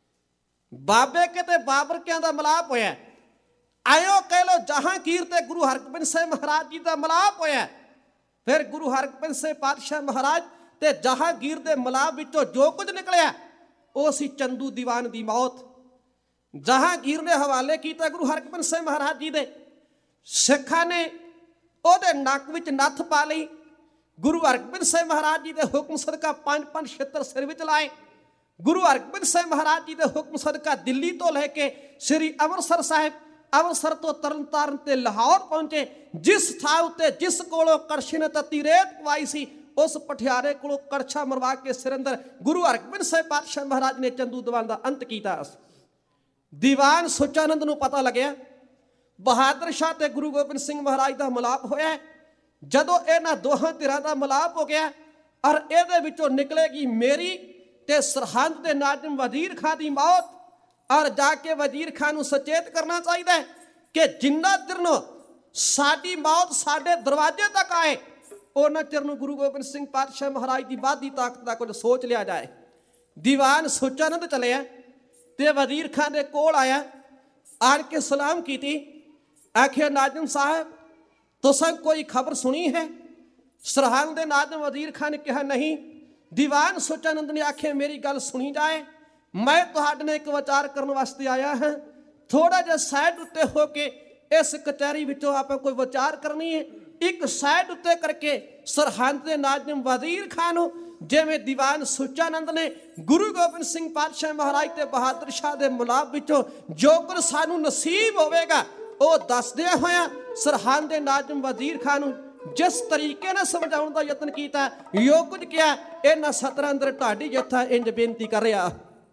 ਬਾਬੇ ਕੇ ਤੇ ਬਾਬਰ ਕਿਆਂ ਦਾ ਮਿਲਾਪ ਹੋਇਆ। ਆਇਓ ਕਹਿ ਲੋ, ਜਹਾਂਗੀਰ ਤੇ ਗੁਰੂ ਹਰਗੋਬਿੰਦ ਸਾਹਿਬ ਮਹਾਰਾਜ ਜੀ ਦਾ ਮਿਲਾਪ ਹੋਇਆ। ਫਿਰ ਗੁਰੂ ਹਰਗੋਬਿੰਦ ਸਾਹਿਬ ਪਾਤਸ਼ਾਹ ਮਹਾਰਾਜ ਤੇ ਜਹਾਂਗੀਰ ਦੇ ਮਿਲਾਪ ਵਿੱਚੋਂ ਜੋ ਕੁਝ ਨਿਕਲਿਆ ਉਹ ਸੀ ਚੰਦੂ ਦੀਵਾਨ ਦੀ ਮੌਤ। ਜਹਾਂਗੀਰ ਨੇ ਹਵਾਲੇ ਕੀਤਾ ਗੁਰੂ ਹਰਗੋਬਿੰਦ ਸਾਹਿਬ ਮਹਾਰਾਜ ਜੀ ਦੇ। ਸਿੱਖਾਂ ਨੇ ਉਹਦੇ ਨੱਕ ਵਿੱਚ ਨੱਥ ਪਾ ਲਈ। ਗੁਰੂ ਹਰਗੋਬਿੰਦ ਸਾਹਿਬ ਮਹਾਰਾਜ ਜੀ ਦੇ ਹੁਕਮ ਸਦਕਾ ਪੰਜ ਪੰਜ ਛੇਤਰ ਸਿਰ ਵਿੱਚ ਲਾਏ। ਗੁਰੂ ਹਰਗੋਬਿੰਦ ਸਾਹਿਬ ਮਹਾਰਾਜ ਜੀ ਦੇ ਹੁਕਮ ਸਦਕਾ ਦਿੱਲੀ ਤੋਂ ਲੈ ਕੇ ਸ੍ਰੀ ਅੰਮ੍ਰਿਤਸਰ ਸਾਹਿਬ, ਅੰਮ੍ਰਿਤਸਰ ਤੋਂ ਤਰਨਤਾਰਨ ਤੇ ਲਾਹੌਰ ਪਹੁੰਚੇ। ਜਿਸ ਥਾਂ ਉੱਤੇ ਜਿਸ ਕੋਲੋਂ ਕੜਛੀ ਨੇ ਤੱਤੀ ਰੇਤ ਪਵਾਈ ਸੀ, ਉਸ ਪਠਿਆਰੇ ਕੋਲੋਂ ਕੜਛਾ ਮਰਵਾ ਕੇ ਸਿਰ ਅੰਦਰ ਗੁਰੂ ਹਰਗੋਬਿੰਦ ਸਾਹਿਬ ਪਾਤਸ਼ਾਹ ਮਹਾਰਾਜ ਨੇ ਚੰਦੂ ਦੀਵਾਨ ਦਾ ਅੰਤ ਕੀਤਾ। ਦੀਵਾਨ ਸੁੱਚਾਨੰਦ ਨੂੰ ਪਤਾ ਲੱਗਿਆ ਬਹਾਦਰ ਸ਼ਾਹ ਤੇ ਗੁਰੂ ਗੋਬਿੰਦ ਸਿੰਘ ਮਹਾਰਾਜ ਦਾ ਮਿਲਾਪ ਹੋਇਆ। ਜਦੋਂ ਇਹਨਾਂ ਦੋਹਾਂ ਧਿਰਾਂ ਦਾ ਮਿਲਾਪ ਹੋ ਗਿਆ ਔਰ ਇਹਦੇ ਵਿੱਚੋਂ ਨਿਕਲੇਗੀ ਮੇਰੀ ਤੇ ਸਰਹੰਦ ਦੇ ਨਾਜ਼ਮ ਵਜ਼ੀਰ ਖਾਂ ਦੀ ਮੌਤ, ਔਰ ਜਾ ਕੇ ਵਜ਼ੀਰ ਖਾਂ ਨੂੰ ਸੁਚੇਤ ਕਰਨਾ ਚਾਹੀਦਾ ਹੈ ਕਿ ਜਿੰਨਾ ਚਿਰ ਨੂੰ ਸਾਡੀ ਮੌਤ ਸਾਡੇ ਦਰਵਾਜ਼ੇ ਤੱਕ ਆਏ, ਉਹਨਾਂ ਚਿਰ ਨੂੰ ਗੁਰੂ ਗੋਬਿੰਦ ਸਿੰਘ ਪਾਤਸ਼ਾਹ ਮਹਾਰਾਜ ਦੀ ਵਾਧੀ ਤਾਕਤ ਦਾ ਕੁਝ ਸੋਚ ਲਿਆ ਜਾਏ। ਦੀਵਾਨ ਸੁੱਚਾਨੰਦ ਚੱਲਿਆ ਤੇ ਵਜ਼ੀਰ ਖਾਂ ਦੇ ਕੋਲ ਆਇਆ, ਆਣ ਕੇ ਸਲਾਮ ਕੀਤੀ। ਆਖਿਆ, ਨਾਜ਼ਮ ਸਾਹਿਬ ਤੁਸਾਂ ਕੋਈ ਖਬਰ ਸੁਣੀ ਹੈ? ਸਰਹੰਦ ਦੇ ਨਾਜ਼ਮ ਵਜ਼ੀਰ ਖਾਂ ਨੇ ਕਿਹਾ, ਨਹੀਂ। ਦੀਵਾਨ ਸੁੱਚਾਨੰਦ ਨੇ ਆਖਿਆ, ਮੇਰੀ ਗੱਲ ਸੁਣੀ ਜਾਏ। ਮੈਂ ਤੁਹਾਡੇ ਨਾਲ ਇੱਕ ਵਿਚਾਰ ਕਰਨ ਵਾਸਤੇ ਆਇਆ ਹਾਂ। ਥੋੜਾ ਜਿਹਾ ਸਾਈਡ ਉੱਤੇ ਹੋ ਕੇ ਇਸ ਕਚਹਿਰੀ ਵਿੱਚੋਂ ਆਪਾਂ ਕੋਈ ਵਿਚਾਰ ਕਰਨੀ ਹੈ। ਇੱਕ ਸਾਈਡ ਉੱਤੇ ਕਰਕੇ ਸਰਹੰਦ ਦੇ ਨਾਜ਼ਮ ਵਜ਼ੀਰ ਖਾਂ ਨੂੰ, ਜਿਵੇਂ ਦੀਵਾਨ ਸੁੱਚਾਨੰਦ ਨੇ ਗੁਰੂ ਗੋਬਿੰਦ ਸਿੰਘ ਪਾਤਸ਼ਾਹ ਮਹਾਰਾਜ ਤੇ ਬਹਾਦਰ ਸ਼ਾਹ ਦੇ ਮਿਲਾਪ ਵਿੱਚੋਂ ਜੋ ਕੁਝ ਸਾਨੂੰ ਨਸੀਬ ਹੋਵੇਗਾ ਉਹ ਦੱਸਦਿਆਂ ਹੋਇਆ ਸਰਹੰਦ ਦੇ ਨਾਜ਼ਮ ਵਜ਼ੀਰ ਖਾਂ ਨੂੰ ਜਿਸ ਤਰੀਕੇ ਨਾਲ ਸਮਝਾਉਣ ਦਾ ਯਤਨ ਕੀਤਾ, ਜੋ ਕੁਝ ਕਿਹਾ, ਇਹਨਾਂ ਸਤਰਾਂ ਅੰਦਰ ਢਾਡੀ ਜੱਥਾ ਇੰਜ ਬੇਨਤੀ ਕਰ ਰਿਹਾ।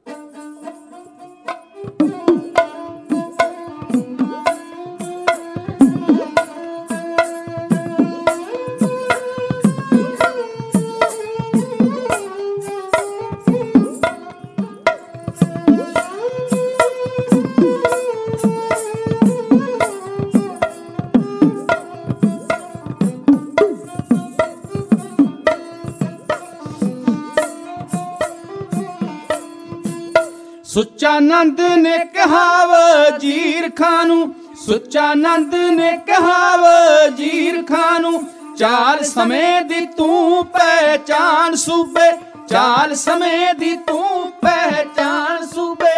ਸੁੱਚਾਨੰਦ ਨੇ ਕਿਹਾ ਵਜ਼ੀਰ ਖਾਂ ਨੂੰ, ਸੁੱਚਾਨੰਦ ਨੇ ਕਿਹਾ ਵਜ਼ੀਰ ਖਾਂ ਨੂੰ, ਚਾਲ ਸਮੇਂ ਦੀ ਤੂੰ ਪਹਿਚਾਨ ਸੂਬੇ, ਚਾਲ ਸਮੇਂ ਦੀ ਤੂੰ ਪਹਿਚਾਨ ਸੂਬੇ।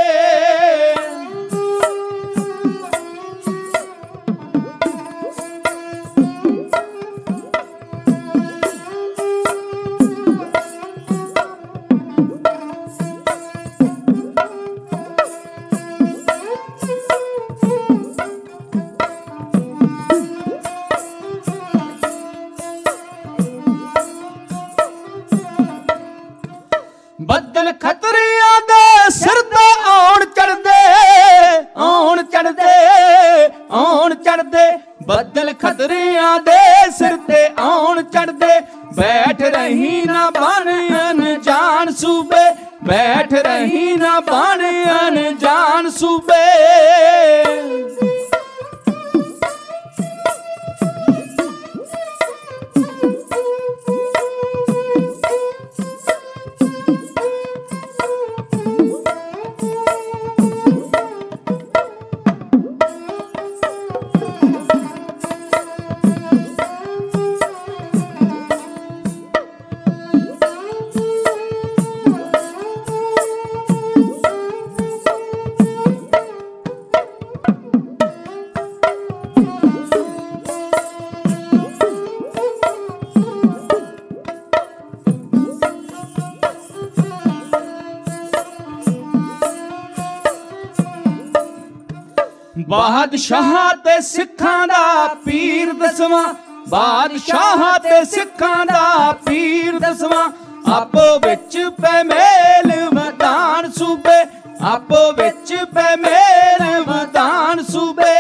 ਬੱਦਲ ਖਤਰਿਆਂ ਦੇ ਸਿਰ ਤੇ ਆਉਣ ਚੜਦੇ, ਆਉਣ ਚੜਦੇ, ਆਉਣ ਚੜਦੇ, ਬੱਦਲ ਖਤਰਿਆਂ ਦੇ ਸਿਰ ਤੇ ਆਉਣ ਚੜਦੇ। ਬੈਠ ਰਹੀ ਨਾ ਬਣ ਅਣਜਾਣ ਸੂਬੇ, ਬੈਠ ਰਹੀ ਨਾ ਬਣ ਅਣਜਾਣ ਸੂਬੇ। ਬਾਦਸ਼ਾਹਾਂ ਤੇ ਸਿੱਖਾਂ ਦਾ ਪੀਰ ਦਸਵਾਂ, ਬਾਦਸ਼ਾਹਾਂ ਤੇ ਸਿੱਖਾਂ ਦਾ ਪੀਰ ਦਸਵਾਂ, ਆਪੋ ਵਿੱਚ ਪੈ ਮੇਲ ਵਧਾਣ ਸੂਬੇ, ਆਪੋ ਵਿੱਚ ਪੈ ਮੇਲ ਵਧਾਣ ਸੂਬੇ।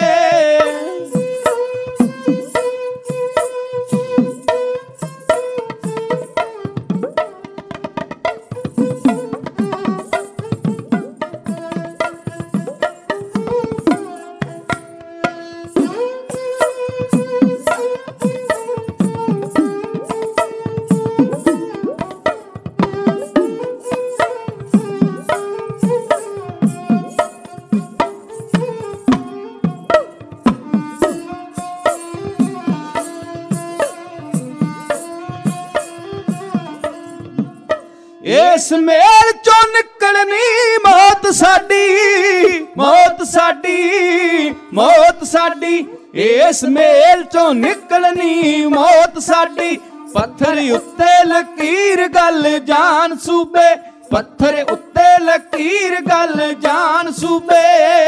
इस मेल चो निकलनी मौत साडी, मौत साडी, मौत साडी, इस मेल चो निकलनी मौत साडी। पत्थर उत्ते लकीर गल जान सूबे, पत्थर उत्ते लकीर गल जान सूबे।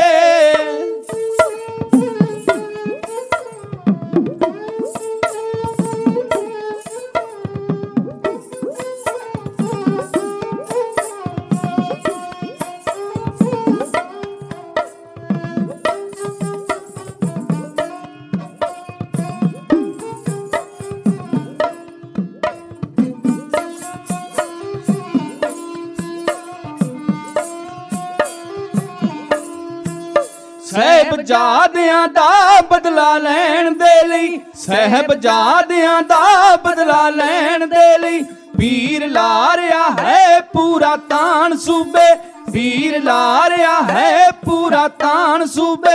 ਸਾਹਿਬਜ਼ਾਦਿਆਂ ਦਾ ਬਦਲਾ ਲੈਣ ਦੇ ਲਈ, ਸਾਹਿਬਜ਼ਾਦਿਆਂ ਦਾ ਬਦਲਾ ਲੈਣ ਦੇ ਲਈ, ਪੀਰ ਲਾ ਰਿਹਾ ਹੈ ਪੂਰਾ ਤਾਣ ਸੂਬੇ, ਪੀਰ ਲਾ ਰਿਹਾ ਹੈ ਪੂਰਾ ਤਾਣ ਸੂਬੇ।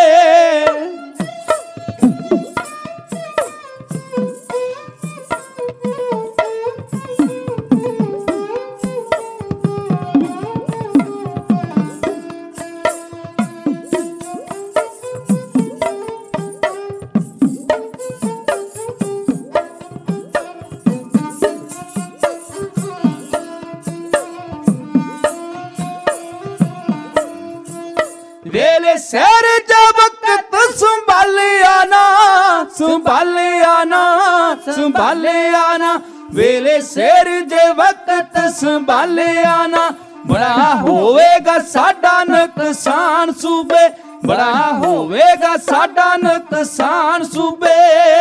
वेले सैर जा वक्त संभालिया ना, संभालिया ना, संभालिया ना, वेले सैर जे वक्त संभालिया ना, बड़ा होवेगा साडा नुकसान सूबे, बड़ा होवेगा साडा नुकसान सूबे।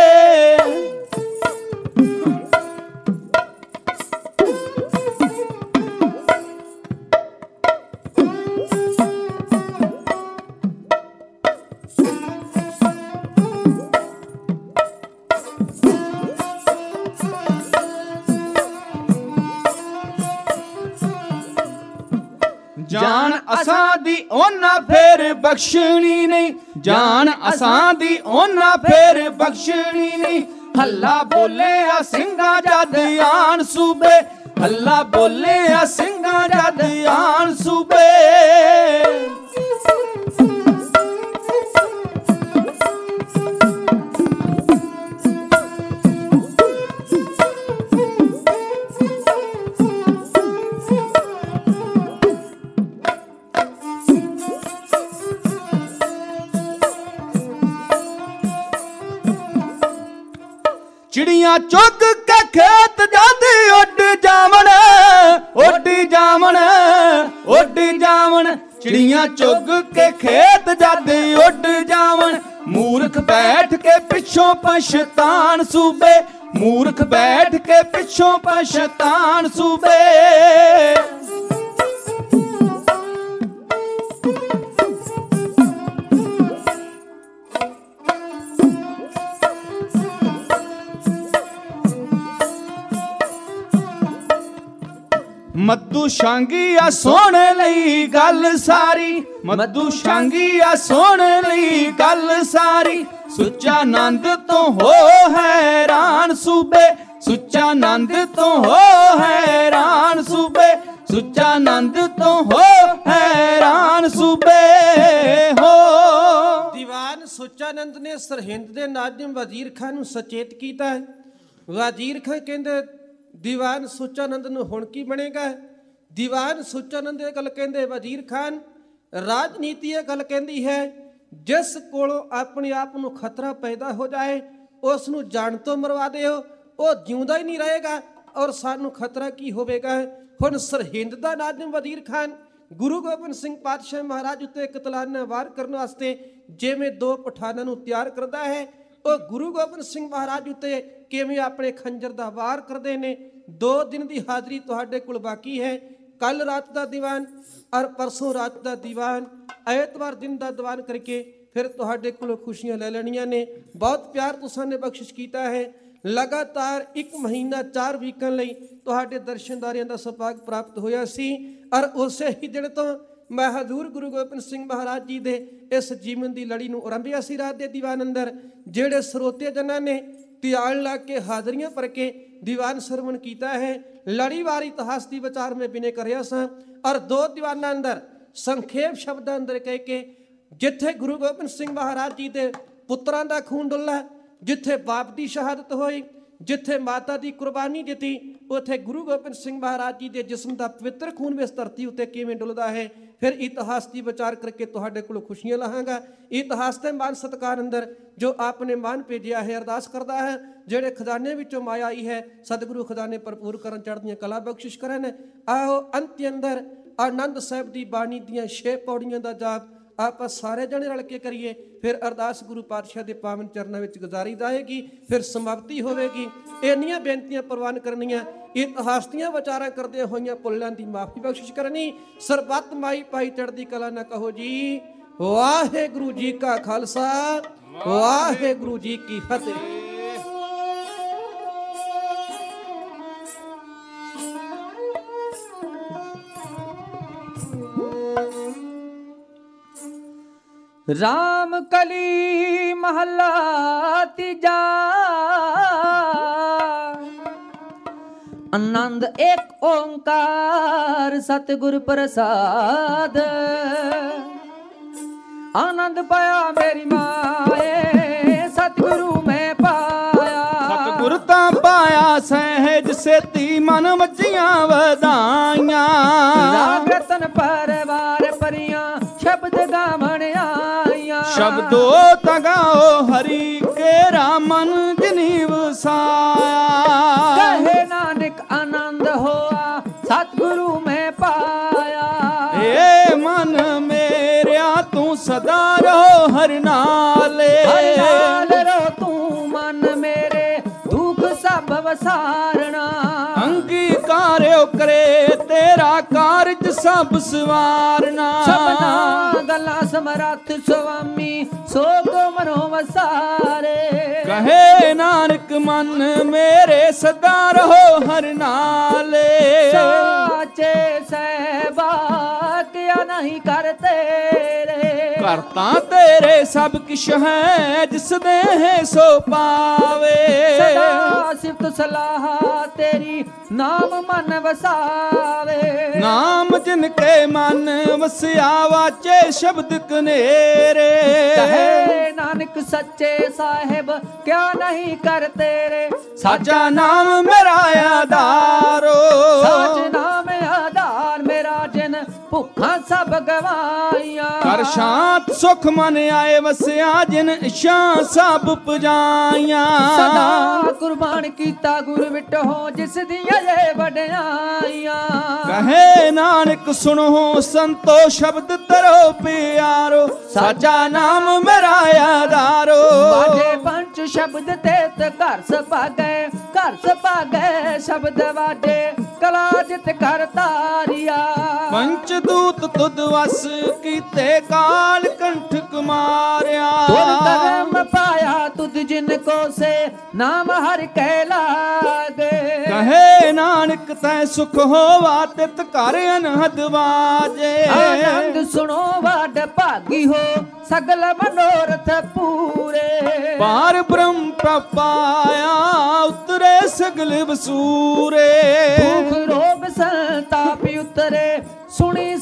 जान असां दी ओना फेर बख्शनी नहीं, जान असां दी ओना फेर बख्शनी नहीं। हल्ला बोले आ सिंगा जद आन सूबे, हल्ला बोले आ सिंगा जद आन सूबे। चिड़िया चुग के खेत जाती उड जावन, उड जावन, उड जावन, चिड़िया चुग के खेत जाती उड जावन। मूर्ख बैठ के पिछों पछतान सूबे, मूर्ख बैठ के पिछों पछतान सूबे। मद्दू शांगिया सोने लई गल सारी, मद्दू शांगिया सोने लई गल सारी। सुच्चा नंद तो हो हैरान सूबे, सुच्चा नंद तो हो हैरान सूबे, सुच्चा नंद तो हो हैरान सूबे हो। दीवान सुच्चानंद ने सरहिंद दे नाजिम वजीर खान नूं सचेत कीता है। वजीर खान कहंदे दीवान सुच्चानंद नूं हुण की बनेगा। दीवान सुच्चानंद ये गल कहंदे वजीर खान राजनीति ये गल कहंदी है ਜਿਸ ਕੋਲੋਂ ਆਪਣੇ ਆਪ ਨੂੰ ਖਤਰਾ ਪੈਦਾ ਹੋ ਜਾਏ ਉਸ ਨੂੰ ਜਾਨ ਤੋਂ ਮਰਵਾ ਦਿਓ, ਉਹ ਜਿਉਂਦਾ ਹੀ ਨਹੀਂ ਰਹੇਗਾ ਔਰ ਸਾਨੂੰ ਖਤਰਾ ਕੀ ਹੋਵੇਗਾ। ਹੁਣ ਸਰਹਿੰਦ ਦਾ ਨਾਜ਼ਮ ਵਜ਼ੀਰ ਖਾਨ ਗੁਰੂ ਗੋਬਿੰਦ ਸਿੰਘ ਪਾਤਸ਼ਾਹ ਮਹਾਰਾਜ ਉੱਤੇ ਇੱਕ ਤਲਾਨਾ ਵਾਰ ਕਰਨ ਵਾਸਤੇ ਜਿਵੇਂ ਦੋ ਪਠਾਨਾਂ ਨੂੰ ਤਿਆਰ ਕਰਦਾ ਹੈ, ਉਹ ਗੁਰੂ ਗੋਬਿੰਦ ਸਿੰਘ ਮਹਾਰਾਜ ਉੱਤੇ ਕਿਵੇਂ ਆਪਣੇ ਖੰਜਰ ਦਾ ਵਾਰ ਕਰਦੇ ਨੇ। ਦੋ ਦਿਨ ਦੀ ਹਾਜ਼ਰੀ ਤੁਹਾਡੇ ਕੋਲ ਬਾਕੀ ਹੈ। ਕੱਲ ਰਾਤ ਦਾ ਦੀਵਾਨ ਔਰ ਪਰਸੋਂ ਰਾਤ ਦਾ ਦੀਵਾਨ, ਐਤਵਾਰ ਦਿਨ ਦਾ ਦੀਵਾਨ ਕਰਕੇ ਫਿਰ ਤੁਹਾਡੇ ਕੋਲੋਂ ਖੁਸ਼ੀਆਂ ਲੈ ਲੈਣੀਆਂ ਨੇ। ਬਹੁਤ ਪਿਆਰ ਤੁਸਾਂ ਨੇ ਬਖਸ਼ਿਸ਼ ਕੀਤਾ ਹੈ। ਲਗਾਤਾਰ ਇੱਕ ਮਹੀਨਾ ਚਾਰ ਵੀਕਾਂ ਲਈ ਤੁਹਾਡੇ ਦਰਸ਼ਨਦਾਰਿਆਂ ਦਾ ਸੁਭਾਗ ਪ੍ਰਾਪਤ ਹੋਇਆ ਸੀ ਔਰ ਉਸੇ ਹੀ ਦਿਨ ਤੋਂ ਮੈਂ ਹਜ਼ੂਰ ਗੁਰੂ ਗੋਬਿੰਦ ਸਿੰਘ ਮਹਾਰਾਜ ਜੀ ਦੇ ਇਸ ਜੀਵਨ ਦੀ ਲੜੀ ਨੂੰ ਆਰੰਭਿਆ ਸੀ। ਰਾਤ ਦੇ ਦੀਵਾਨ ਅੰਦਰ ਜਿਹੜੇ ਸਰੋਤੇ ਜਨਾਂ ਨੇ ਧਿਆਨ ਲਾ ਕੇ ਹਾਜ਼ਰੀਆਂ ਭਰ ਕੇ ਦੀਵਾਨ ਸਰਵਣ ਕੀਤਾ ਹੈ, ਲੜੀਵਾਰ ਇਤਿਹਾਸ ਦੀ ਵਿਚਾਰ ਮੈਂ ਬਿਨੇ ਕਰਿਆ ਸਾਂ ਔਰ ਦੋ ਦੀਵਾਨਾਂ ਅੰਦਰ ਸੰਖੇਪ ਸ਼ਬਦਾਂ ਅੰਦਰ ਕਹਿ ਕੇ ਜਿੱਥੇ ਗੁਰੂ ਗੋਬਿੰਦ ਸਿੰਘ ਮਹਾਰਾਜ ਜੀ ਦੇ ਪੁੱਤਰਾਂ ਦਾ ਖੂਨ ਡੁੱਲਾ, ਜਿੱਥੇ ਬਾਪ ਦੀ ਸ਼ਹਾਦਤ ਹੋਈ, ਜਿੱਥੇ ਮਾਤਾ ਦੀ ਕੁਰਬਾਨੀ ਦਿੱਤੀ, ਉੱਥੇ ਗੁਰੂ ਗੋਬਿੰਦ ਸਿੰਘ ਮਹਾਰਾਜ ਜੀ ਦੇ ਜਿਸਮ ਦਾ ਪਵਿੱਤਰ ਖੂਨ ਵੀ ਇਸ ਧਰਤੀ ਉੱਤੇ ਕਿਵੇਂ ਡੁੱਲਦਾ ਹੈ, ਫਿਰ ਇਤਿਹਾਸ ਦੀ ਵਿਚਾਰ ਕਰਕੇ ਤੁਹਾਡੇ ਕੋਲੋਂ ਖੁਸ਼ੀਆਂ ਲਾਹਾਂਗਾ। ਇਤਿਹਾਸ ਦੇ ਮਾਨ ਸਤਿਕਾਰ ਅੰਦਰ ਜੋ ਆਪਨੇ ਮਾਨ ਭੇਜਿਆ ਹੈ, ਅਰਦਾਸ ਕਰਦਾ ਹੈ ਜਿਹੜੇ ਖਜ਼ਾਨੇ ਵਿੱਚੋਂ ਮਾਇਆ ਆਈ ਹੈ ਸਤਿਗੁਰੂ ਖਜ਼ਾਨੇ ਭਰਪੂਰ ਕਰਨ, ਚੜ੍ਹਦੀਆਂ ਕਲਾ ਬਖਸ਼ਿਸ਼ ਕਰਨ। ਆਓ ਅੰਤ ਅੰਦਰ ਆਨੰਦ ਸਾਹਿਬ ਦੀ ਬਾਣੀ ਦੀਆਂ ਛੇ ਪੌੜੀਆਂ ਦਾ ਜਾਪ ਆਪਾਂ ਸਾਰੇ ਜਣੇ ਰਲ ਕੇ ਕਰੀਏ। ਫਿਰ ਅਰਦਾਸ ਗੁਰੂ ਪਾਤਸ਼ਾਹ ਦੇ ਪਾਵਨ ਚਰਨਾਂ ਵਿੱਚ ਗੁਜ਼ਾਰੀ ਜਾਏਗੀ, ਫਿਰ ਸਮਾਪਤੀ ਹੋਵੇਗੀ। ਇੰਨੀਆਂ ਬੇਨਤੀਆਂ ਪ੍ਰਵਾਨ ਕਰਨੀਆਂ, ਇਤਿਹਾਸ ਦੀਆਂ ਵਿਚਾਰਾਂ ਕਰਦੇ ਹੋਈਆਂ ਭੁੱਲਾਂ ਦੀ ਮਾਫੀ ਬਖਸ਼ਿਸ਼ ਕਰਨੀ। ਸਰਬੱਤ ਮਾਈ ਪਾਈ ਚੜ੍ਹਦੀ ਕਲਾ ਨਾ ਕਹੋ ਜੀ। ਵਾਹਿਗੁਰੂ ਜੀ ਕਾ ਖਾਲਸਾ, ਵਾਹਿਗੁਰੂ ਜੀ ਕੀ ਫਤਿਹ। राम कली महला तीजा, आनंद एक ओंकार सतगुर प्रसाद। आनंद पाया मेरी माए सतगुरु में पाया, सतगुर ता पाया सहज सेती मन मचियां वधाइयां। राग रतन परवार परियां शब्द गावण आइयां, शब्दो तगाओ हरि केरा मन जिनी वसाया। कहे नानक आनंद होआ सतगुरु में पाया। ए मन मेरिया तू सदा रहो हर नाले, हर नाल रहो तू मन मेरे दुख सब वसारना। अंगीकार्यो करे तेरा कारज सब सवारना। सबना गला समरथ स्वामी सोग मनो वसारे। कहे नानक मन मेरे सदा रहो हर नाले। साचे सहबा क्या नहीं कर तेरे, करता तेरे सब किश है जिस दे है सो पावे। सदा सिफत सलाह तेरी नाम मन वसावे। नाम जिनके मन वसिया वाचे शब्द कनेरे। कहे नानक सच्चे साहिब क्या नहीं कर तेरे, साचा नाम मेरा आधारो। साच नाम आधार मेरा जिन भुखा सब गवाइया। कर शांत सुख मन आए वसिया जिन इच्छा सब पुजाइया। सदा कुर्बान कीता गुर विटो जिस दिया ये वड्याइया। कहे नानक सुनो संतो शब्द तरो प्यारो। साचा नाम मेरा आधारो। वाजे पंच शब्द तेत घर सभागे, घर सभागे शब्द वाजे कला जित कर तारिया। पंच दूत तुद वस कीते काल कंठ कुमारिया। तुद धर्म पाया तुद जिनको से नाम हर कह लागे। कहे नानक तै सुख होवा तित कर अनहद वाजे। आनंद सुनो वाड भागी हो सगल मनोरथ पूरे। पार ब्रह्म प्रपाया उतरे सगल वसूरे। दुख रोग संताप उतरे सुनी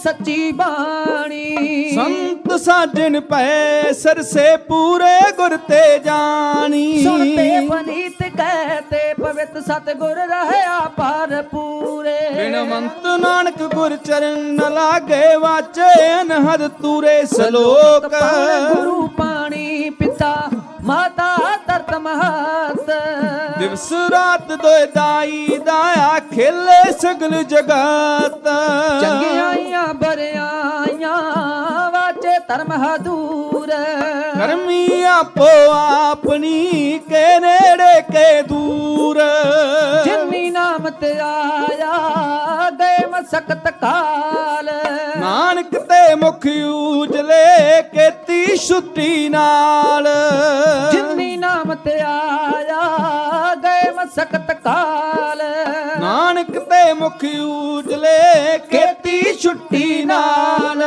ਸੱਚੀ ਬਾਣੀ। ਸੰਤ ਸਾਜਣ ਪੈ ਸਰਸੇ ਪੂਰੇ ਗੁਰ ਤੇ ਜਾਣੀ। ਸੁਣਤੇ ਪਨੀਤ ਕਹਤੇ ਪਵਿੱਤ ਸਤਿਗੁਰ ਰਹਿਆ ਪਰ ਪੂਰੇ। ਬਿਨਵੰਤ ਨਾਨਕ ਗੁਰ ਚਰਨ ਨ ਲਾਗੇ ਵਾਚੇ ਅਨਹਦ ਤੂਰੇ। ਸਲੋਕ ਗੁਰੂ ਪਾਣੀ ਪਿਤਾ ਮਾਤਾ ਤਰਤ ਮਹਤ। ਦਿਵਸ ਰਾਤ ਦੋਇ ਦਾਈ ਦਾਇਆ ਖੇਲੇ ਸਗਲ ਜਗਤ। ਚੰਗਿਆਈਆਂ ਬਰਿਆਈਆਂ ਵਾਚੇ ਧਰਮ ਹਦੂਰ। ਕਰਮੀ ਆਪੋ ਆਪਣੀ ਕੇ ਨੇੜੇ ਕੇ ਦੂਰ। ਜਿਨੀ ਨਾਮ ਤੇ ਆਇਆ ਗਏ ਮਸਕਤ ਕਾਲ। ਨਾਨਕ ਤੇ ਮੁਖ ਉਜਲੇ ਕੀਤੀ ਛੁੱਟੀ ਨਾਲ। ਜਿਨੀ ਨਾਮ ਤੇ ਆਇਆ ਗਏ ਮਸਕਤ ਕਾਲ। ਨਾਨਕ ਤੇ ਮੁਖ ਉਜਲੇ ਕੀਤੀ ਛੁੱਟੀ ਨਾਲ।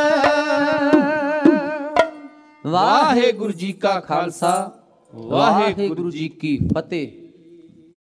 ਵਾਹਿਗੁਰੂ ਜੀ ਕਾ ਖਾਲਸਾ ਵਾਹਿਗੁਰੂ ਜੀ ਕੀ ਫਤਿਹ।